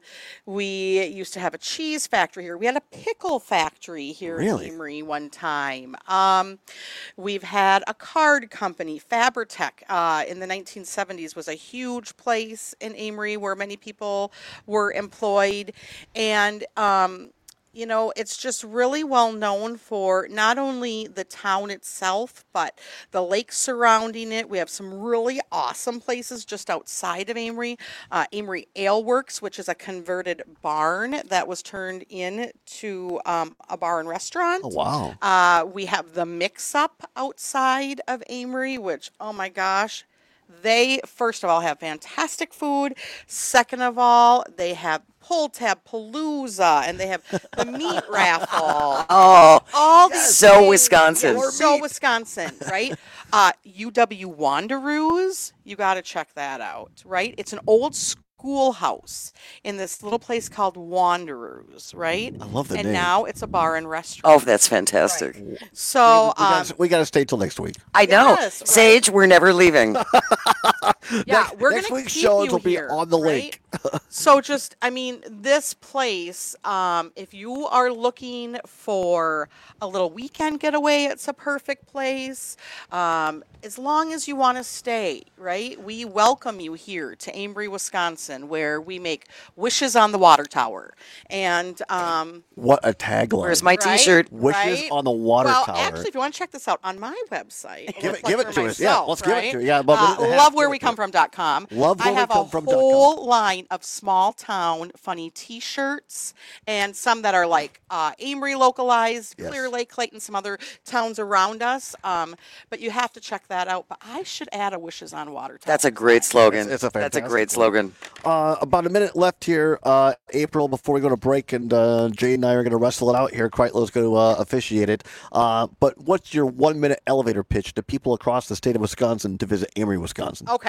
we used to have a cheese factory here. We had a pickle factory here Really? in Amory one time. Um, we've had a card company, Fabritech, uh, in the nineteen seventies was a huge place in Amory where many people were employed, and um, you know, it's just really well known for not only the town itself, but the lakes surrounding it. We have some really awesome places just outside of Amory. Uh, Amory Ale Works, which is a converted barn that was turned into um, a bar and restaurant. Oh, wow. Uh, we have the Mix Up outside of Amory, which, oh my gosh, They, first of all, have fantastic food. Second of all, they have Pull Tab Palooza, and they have the meat raffle. Oh, all these so things. Wisconsin. Yeah, so Wisconsin, right? uh, U W Wanderoos, you got to check that out, right? It's an old schoolhouse in this little place called Wanderers, right? I love the and name. now it's a bar and restaurant. Oh, that's fantastic. Right. So, we, um, gotta, we gotta stay till next week. I know. Yes, right. Sage, we're never leaving. yeah, next, we're next gonna week's keep shows you will be here, on the right? lake. So just, I mean, this place, um, if you are looking for a little weekend getaway, it's a perfect place. Um, as long as you want to stay, right? We welcome you here to Amory, Wisconsin, where we make wishes on the water tower. And um, What a tagline. Where's my Right? T-shirt? Wishes right? on the water well, tower. actually, if you want to check this out on my website, Give I'll it- plug give it for to us. Yeah, myself, let's give it right? to you. Yeah, but uh, we have love to where give we it to come us. from dot com. Love I where we have come a from dot com. whole line of small town funny T-shirts, and some that are like uh, Amory localized, Yes. Clear Lake, Clayton, some other towns around us. Um, but you have to check that out. But I should add a Wishes on Water Tower. That's a great slogan. It's, it's a That's a fantastic great slogan. Uh, about a minute left here, uh, April, before we go to break, and uh, Jay and I are going to wrestle it out here. Kreitler's going to uh, officiate it. Uh, but what's your one-minute elevator pitch to people across the state of Wisconsin to visit Amory, Wisconsin? Okay.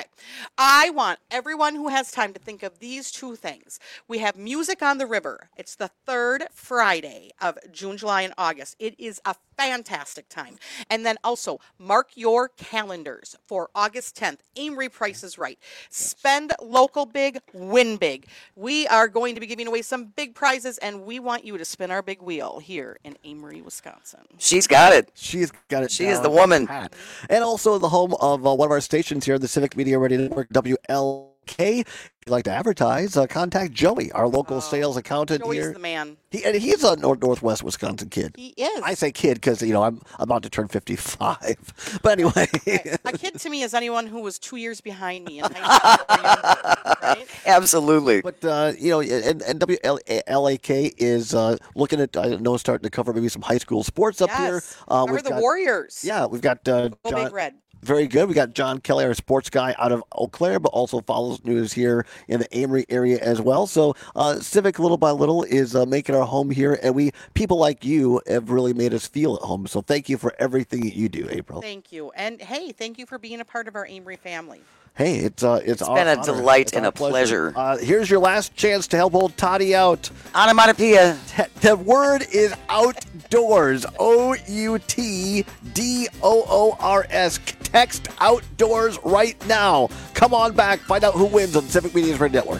I want everyone who has time to think of these two things. We have Music on the River. It's the third Friday of June, July, and August. It is a fantastic time. And then also, mark your calendars for August tenth. Amory Price is Right. Spend local big, win big. We are going to be giving away some big prizes, and we want you to spin our big wheel here in Amory, Wisconsin. She's got it. She's got it. She is down the woman. pat. And also the home of uh, one of our stations here, the Civic Media Radio Network, W L K. If you'd like to advertise, uh, contact Joey, our local sales accountant Joey's here. the man. He, and he's a North Northwest Wisconsin kid. He is. I say kid because, you know, I'm about to turn fifty-five. But anyway. A kid to me is anyone who was two years behind me in high school. or younger, right? Absolutely. But, uh, you know, and, and W L A K is uh, looking at, I know, starting to cover maybe some high school sports up here. Yes. Uh, Cover we've the got- Warriors. Yeah, we've got uh, Go John. Big Red. Very good. We got John Kelly, our sports guy out of Eau Claire, but also follows news here in the Amory area as well. So uh, Civic, little by little, is uh, making our home here, and we people like you have really made us feel at home. So thank you for everything that you do, April. Thank you. And hey, thank you for being a part of our Amory family. Hey, it's uh, it's, It's our been a honor. delight It's and our a pleasure. Uh, here's your last chance to help old Toddy out. Onomatopoeia. The word is outdoors. O U T D O O R S. Text outdoors right now. Come on back. Find out who wins on Civic Media's Red Network.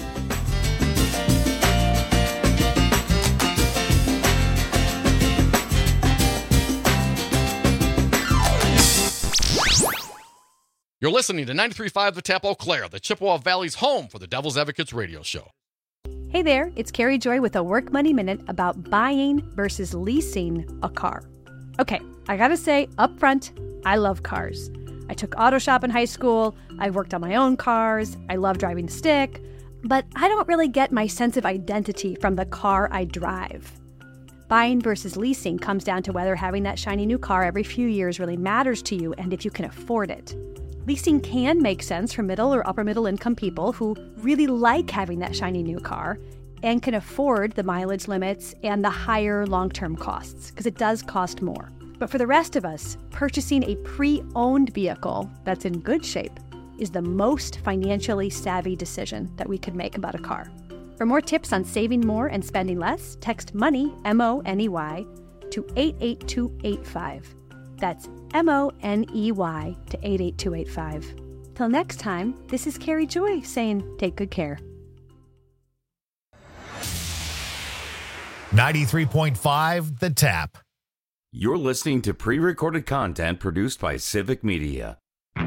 You're listening to ninety-three point five The Tap Eau Claire, the Chippewa Valley's home for the Devil's Advocates radio show. Hey there, it's Carrie Joy with a Work Money Minute about buying versus leasing a car. Okay, I gotta say up front, I love cars. I took auto shop in high school, I worked on my own cars, I love driving stick, but I don't really get my sense of identity from the car I drive. Buying versus leasing comes down to whether having that shiny new car every few years really matters to you and if you can afford it. Leasing can make sense for middle or upper middle income people who really like having that shiny new car and can afford the mileage limits and the higher long-term costs, because it does cost more. But for the rest of us, purchasing a pre-owned vehicle that's in good shape is the most financially savvy decision that we could make about a car. For more tips on saving more and spending less, text MONEY, M O N E Y, to eight eight two eight five. That's M O N E Y to eight eight two eight five. Till next time, this is Carrie Joy saying take good care. ninety-three point five The Tap. You're listening to pre-recorded content produced by Civic Media.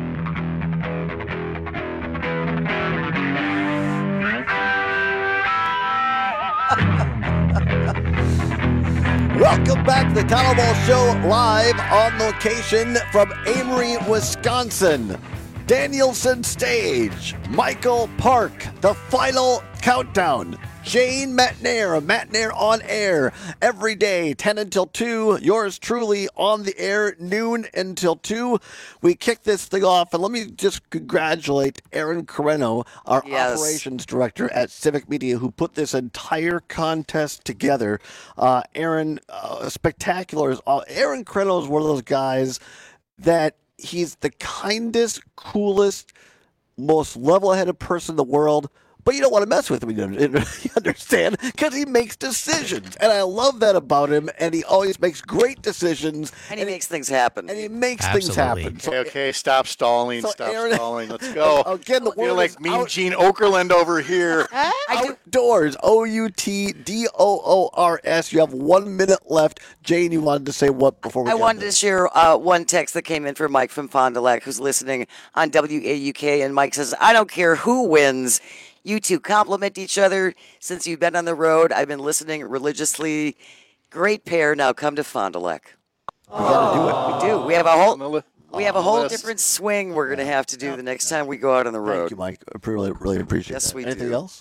Welcome back to the Cannonball Show, live on location from Amory, Wisconsin. Danielson Stage, Michael Park, The Final Countdown, Jane Matnair, Matnair on air every day, ten until two. Yours truly on the air, noon until two. We kick this thing off, and let me just congratulate Aaron Carreno, our Yes. operations director at Civic Media, who put this entire contest together. Uh, Aaron, uh, spectacular. Uh, Aaron Carreno is one of those guys that he's the kindest, coolest, most level-headed person in the world. But you don't want to mess with him, you understand? Because he makes decisions. And I love that about him. And he always makes great decisions. And he and makes he, things happen. And he makes Absolutely. things happen. So, okay, okay, stop stalling. So stop Aaron, stalling. Let's go. Again, the I feel word like is Mean out, Gene Okerlund over here. Outdoors. O U T D O O R S. You have one minute left. Jane, you wanted to say what before we I get wanted this? to share uh, one text that came in from Mike from Fond du Lac, who's listening on W A U K. And Mike says, I don't care who wins. You two compliment each other. Since you've been on the road, I've been listening religiously. Great pair. Now come to Fond du Lac. We got to do it. We do. We have a whole we have a whole list. different swing we're going to have to do the next time we go out on the road. Thank you, Mike. I really, really appreciate Yes, that. we Anything do. else?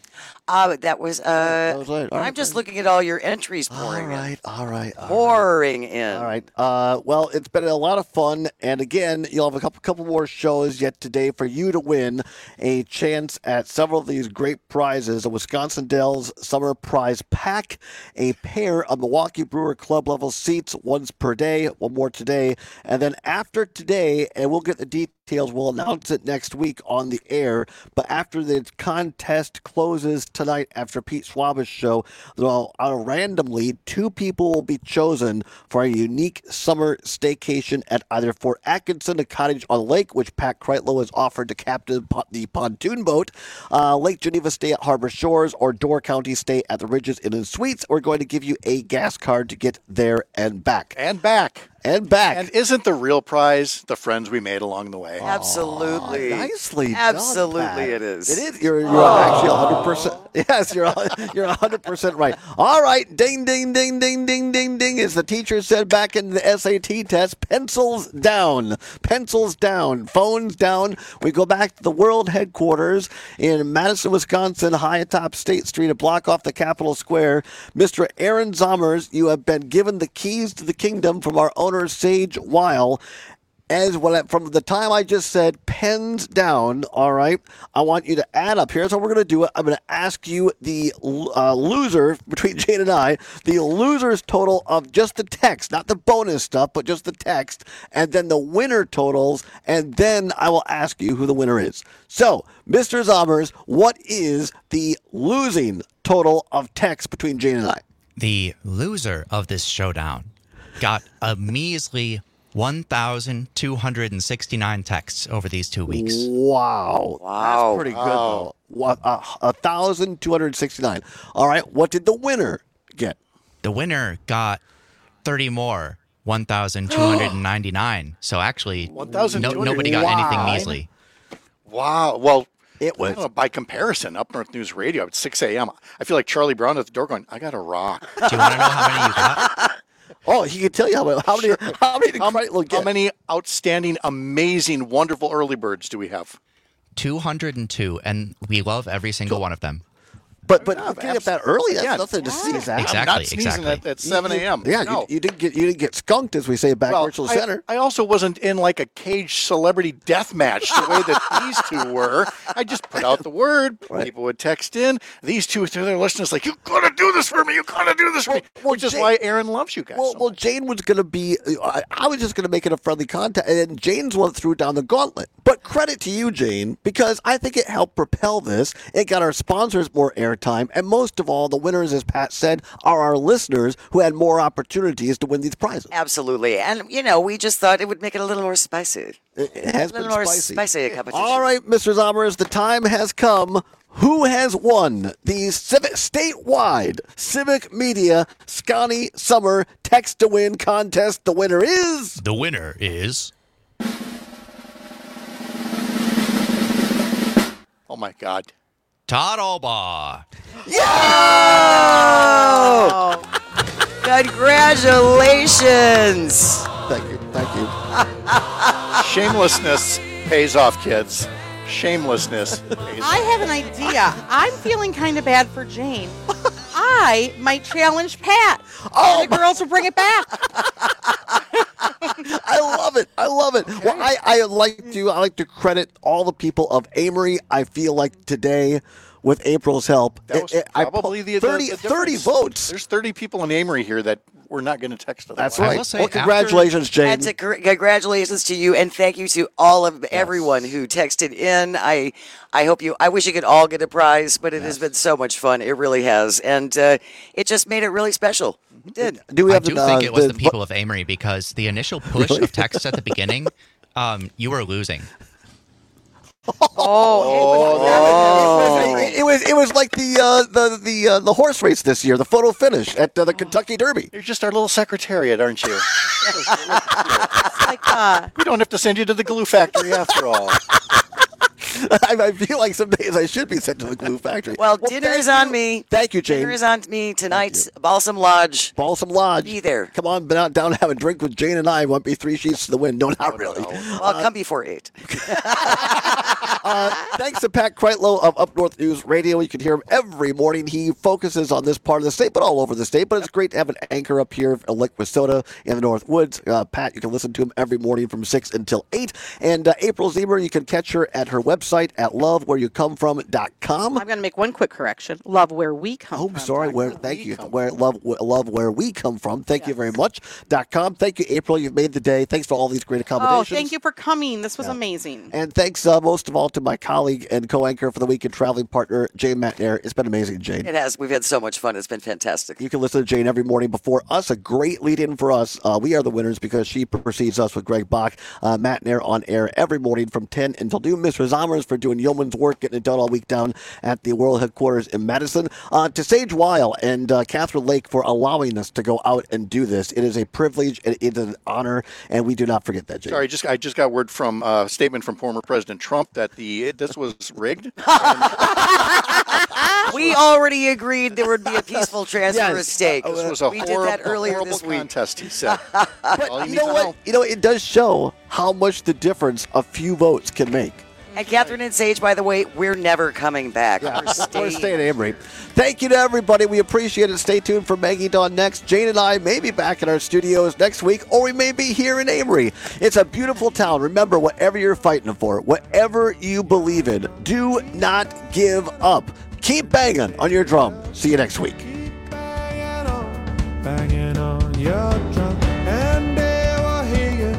Uh, that was, uh, That was it. All I'm right, just then. looking at all your entries pouring All right, all right, all in. Pouring in. All right. Uh, well, it's been a lot of fun, and again, you'll have a couple, couple more shows yet today for you to win a chance at several of these great prizes: a Wisconsin Dells Summer Prize Pack, a pair of Milwaukee Brewer Club level seats, once per day, one more today, and then after today, and we'll get the details. We'll announce it next week on the air. But after the contest closes tonight, after Pete Schwaba's show, they'll, uh, randomly, two people will be chosen for a unique summer staycation at either Fort Atkinson, a cottage on the lake, which Pat Kreitlow has offered to captain the pontoon boat, uh, Lake Geneva stay at Harbor Shores, or Door County stay at the Ridges Inn and Suites. We're going to give you a gas card to get there and back. And back. And back. And isn't the real prize the friends we made along the way? Absolutely. Oh, nicely Absolutely done, Pat. it is. It is. You're, you're actually one hundred percent. Yes, you're you're one hundred percent right. All right. Ding, ding, ding, ding, ding, ding, ding. As the teacher said back in the S A T test, pencils down. Pencils down. Phones down. We go back to the world headquarters in Madison, Wisconsin, high atop State Street, a block off the Capitol Square. Mister Aaron Zommers, you have been given the keys to the kingdom from our owner, Sage Weil. As when I, from the time I just said pens down, all right, I want you to add up. Here's how we're going to do it. I'm going to ask you the uh, loser between Jane and I, the loser's total of just the text, not the bonus stuff, but just the text, and then the winner totals, and then I will ask you who the winner is. So, Mister Zommers, what is the losing total of text between Jane and I? The loser of this showdown got a measly one thousand two hundred sixty-nine texts over these two weeks. Wow. Wow. That's pretty good, Wow. though. What, uh, one thousand two hundred sixty-nine. All right. What did the winner get? The winner got thirty more, one thousand two hundred ninety-nine. So actually, no, nobody got anything measly. Wow. Well, it was. I don't know, by comparison, Up North News Radio at six a.m., I feel like Charlie Brown at the door going, I got a rock. Do you want to know how many you got? Oh, he can tell you how many. How many? How many? Did How, Kreitlow get? how many outstanding, amazing, wonderful early birds do we have? two hundred two, and we love every single one of them. But but yeah, getting up that early, that's yeah, nothing to sneeze at. Exactly, I'm not sneezing exactly. at, at seven a.m. Yeah, no. you, you didn't get you didn't get skunked, as we say back well, Virtual I, Center. I also wasn't in like a caged celebrity death match the way that these two were. I just put out the word. Right. People would text in. These two, through their listeners, like, you gotta do this for me. You gotta do this for me. well, Which is Jane- why Aaron loves you guys. Well, so well, much. Jane was going to be. I, I was just going to make it a friendly contest, and Jane's one that threw down the gauntlet. But credit to you, Jane, because I think it helped propel this. It got our sponsors more airtime, and most of all, the winners, as Pat said, are our listeners who had more opportunities to win these prizes. Absolutely. And, you know, we just thought it would make it a little more spicy. It, it has a little been more spicy. spicy competition. All right, Mister Zommers, the time has come. Who has won the Civic statewide Civic Media Scotty Summer Text to Win contest? The winner is. The winner is. Oh, my God. Todd Albaugh. Yeah! Congratulations! Thank you. Thank you. Shamelessness. Pays off, kids. Shamelessness. Pays I have an idea. I'm feeling kind of bad for Jane. I might challenge Pat. Oh, and the girls will bring it back. I love it. I love it. Well, I, I like to I like to credit all the people of Amory. I feel like today, with April's help, That was it, it, probably I the, thirty, the, the thirty votes. There's thirty people in Amory here that we're not going to text. That's otherwise. right. Well, congratulations, Jane. And to, congratulations to you, and thank you to all of everyone who texted in. I, I hope you. I wish you could all get a prize, but it yes. has been so much fun. It really has, and uh, it just made it really special. It did. Do we have I do the, think uh, it was the, the people of Amory because the initial push Really? of texts at the beginning, um, you were losing. Oh, it, it was it was like the uh, the the uh, the horse race this year, the photo finish at uh, the Kentucky Derby. You're just our little secretariat, aren't you? Like, uh, we don't have to send you to the glue factory after all. I, I feel like some days I should be sent to the glue factory. Well, well dinner is on me. Thank you, Jane. Dinner is on me tonight. Balsam Lodge. Balsam Lodge. Be there. Come on, down, down, have a drink with Jane and I. Won't be three sheets to the wind. No, not really. Well, I'll come before eight. uh, thanks to Pat Kreitlow of Up North News Radio. You can hear him every morning. He focuses on this part of the state, but all over the state. But it's great to have an anchor up here in Lake Wissota in the North Woods. Uh, Pat, you can listen to him every morning from six until eight. And uh, April Zemer, you can catch her at her website at love where you come from dot com. I'm going to make one quick correction. Love where we come oh, from. Oh, sorry. Where? Thank you. Where love, love where we come from. Thank yes. you very much. Dot com. Thank you, April. You've made the day. Thanks for all these great accommodations. Oh, thank you for coming. This was yeah. amazing. And thanks uh, most of all to my colleague and co-anchor for the week and traveling partner, Jane Matnair. It's been amazing, Jane. It has. We've had so much fun. It's been fantastic. You can listen to Jane every morning before us. A great lead-in for us. Uh, we are the winners because she precedes us with Greg Bach. Uh, Matnair on air every morning from ten until noon. Miss Razamers for doing yeoman's work, getting it done all week down at the World Headquarters in Madison. Uh, to Sage Weil and uh, Catherine Lake for allowing us to go out and do this. It is a privilege. It is an honor, and we do not forget that, Jane. Sorry, just I just got word from a uh, statement from former President Trump that the it, this was rigged. We already agreed there would be a peaceful transfer yes. of stake. This was a we horrible, did that earlier horrible this week. contest, he said. But you know what? Know. You know, it does show how much the difference a few votes can make. And Catherine and Sage, by the way, we're never coming back. Yeah, we're staying. We're staying at Amory. Thank you to everybody. We appreciate it. Stay tuned for Maggie Dawn next. Jane and I may be back in our studios next week, or we may be here in Amory. It's a beautiful town. Remember, whatever you're fighting for, whatever you believe in, do not give up. Keep banging on your drum. See you next week. Banging on, banging on your drum, and they will hear you.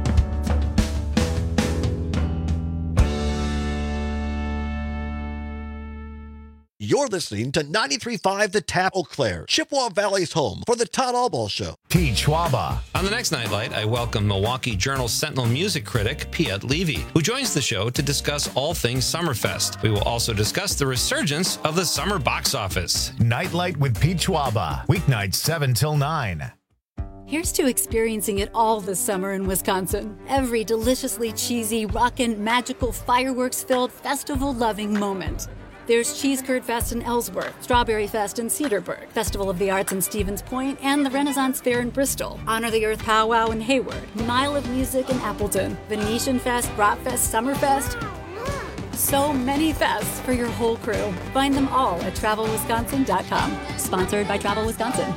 You're listening to ninety-three point five The Tap Eau Claire, Chippewa Valley's home for the Todd Allball Show. Pete Schwaba. On the next Nightlight, I welcome Milwaukee Journal Sentinel music critic Piet Levy, who joins the show to discuss all things Summerfest. We will also discuss the resurgence of the summer box office. Nightlight with Pete Schwaba, weeknights seven till nine. Here's to experiencing it all this summer in Wisconsin. Every deliciously cheesy, rockin', magical, fireworks-filled, festival-loving moment. There's Cheese Curd Fest in Ellsworth, Strawberry Fest in Cedarburg, Festival of the Arts in Stevens Point, and the Renaissance Fair in Bristol, Honor the Earth Powwow in Hayward, Mile of Music in Appleton, Venetian Fest, Bratfest, Summerfest. So many fests for your whole crew. Find them all at travel wisconsin dot com. Sponsored by Travel Wisconsin.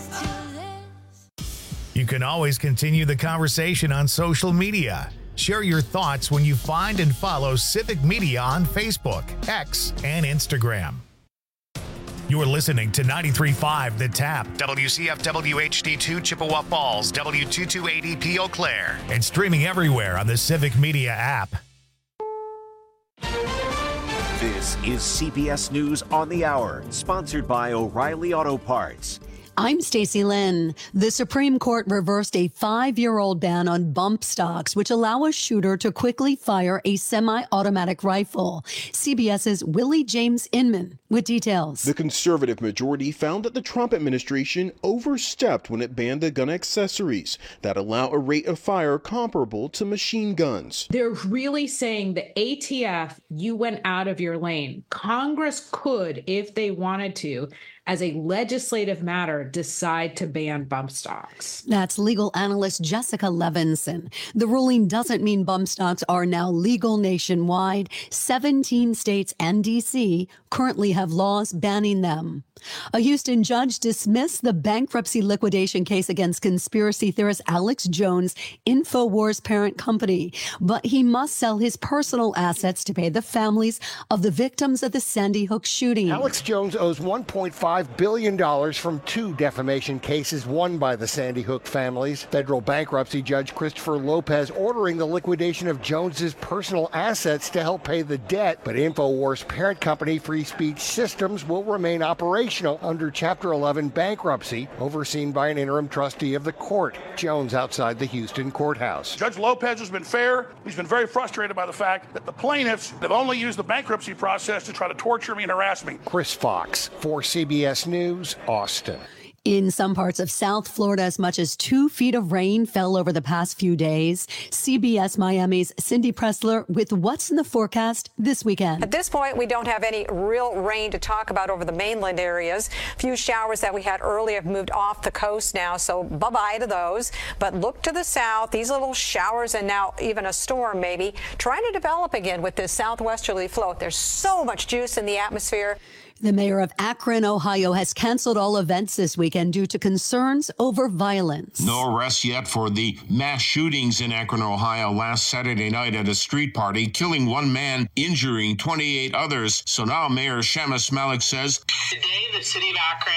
You can always continue the conversation on social media. Share your thoughts when you find and follow Civic Media on Facebook, X, and Instagram. You're listening to ninety-three point five The Tap, W C F W H D two Chippewa Falls, W two two eight E P Eau Claire, and streaming everywhere on the Civic Media app. This is C B S News on the Hour, sponsored by O'Reilly Auto Parts. I'm Stacey Lynn. The Supreme Court reversed a five-year-old ban on bump stocks, which allow a shooter to quickly fire a semi-automatic rifle. CBS's Willie James Inman with details. The conservative majority found that the Trump administration overstepped when it banned the gun accessories that allow a rate of fire comparable to machine guns. They're really saying the A T F, you went out of your lane. Congress could, if they wanted to, as a legislative matter, decide to ban bump stocks. That's legal analyst Jessica Levinson. The ruling doesn't mean bump stocks are now legal nationwide. seventeen states and D C currently have laws banning them. A Houston judge dismissed the bankruptcy liquidation case against conspiracy theorist Alex Jones' InfoWars parent company, but he must sell his personal assets to pay the families of the victims of the Sandy Hook shooting. Alex Jones owes one point five billion dollars from two defamation cases won by the Sandy Hook families. Federal bankruptcy judge Christopher Lopez ordering the liquidation of Jones's personal assets to help pay the debt, but InfoWars parent company Free Speech Systems will remain operational under Chapter eleven bankruptcy, overseen by an interim trustee of the court. Jones outside the Houston courthouse. Judge Lopez has been fair. He's been very frustrated by the fact that the plaintiffs have only used the bankruptcy process to try to torture me and harass me. Chris Fox for C B S News, Austin. In some parts of South Florida, as much as two feet of rain fell over the past few days. C B S Miami's Cindy Pressler with what's in the forecast this weekend. At this point, we don't have any real rain to talk about over the mainland areas. A few showers that we had early have moved off the coast now, so bye-bye to those. But look to the south. These little showers and now even a storm maybe trying to develop again with this southwesterly flow. There's so much juice in the atmosphere. The mayor of Akron, Ohio, has canceled all events this weekend due to concerns over violence. No arrests yet for the mass shootings in Akron, Ohio last Saturday night at a street party, killing one man, injuring twenty-eight others. So now Mayor Shamus Malik says, today the city of Akron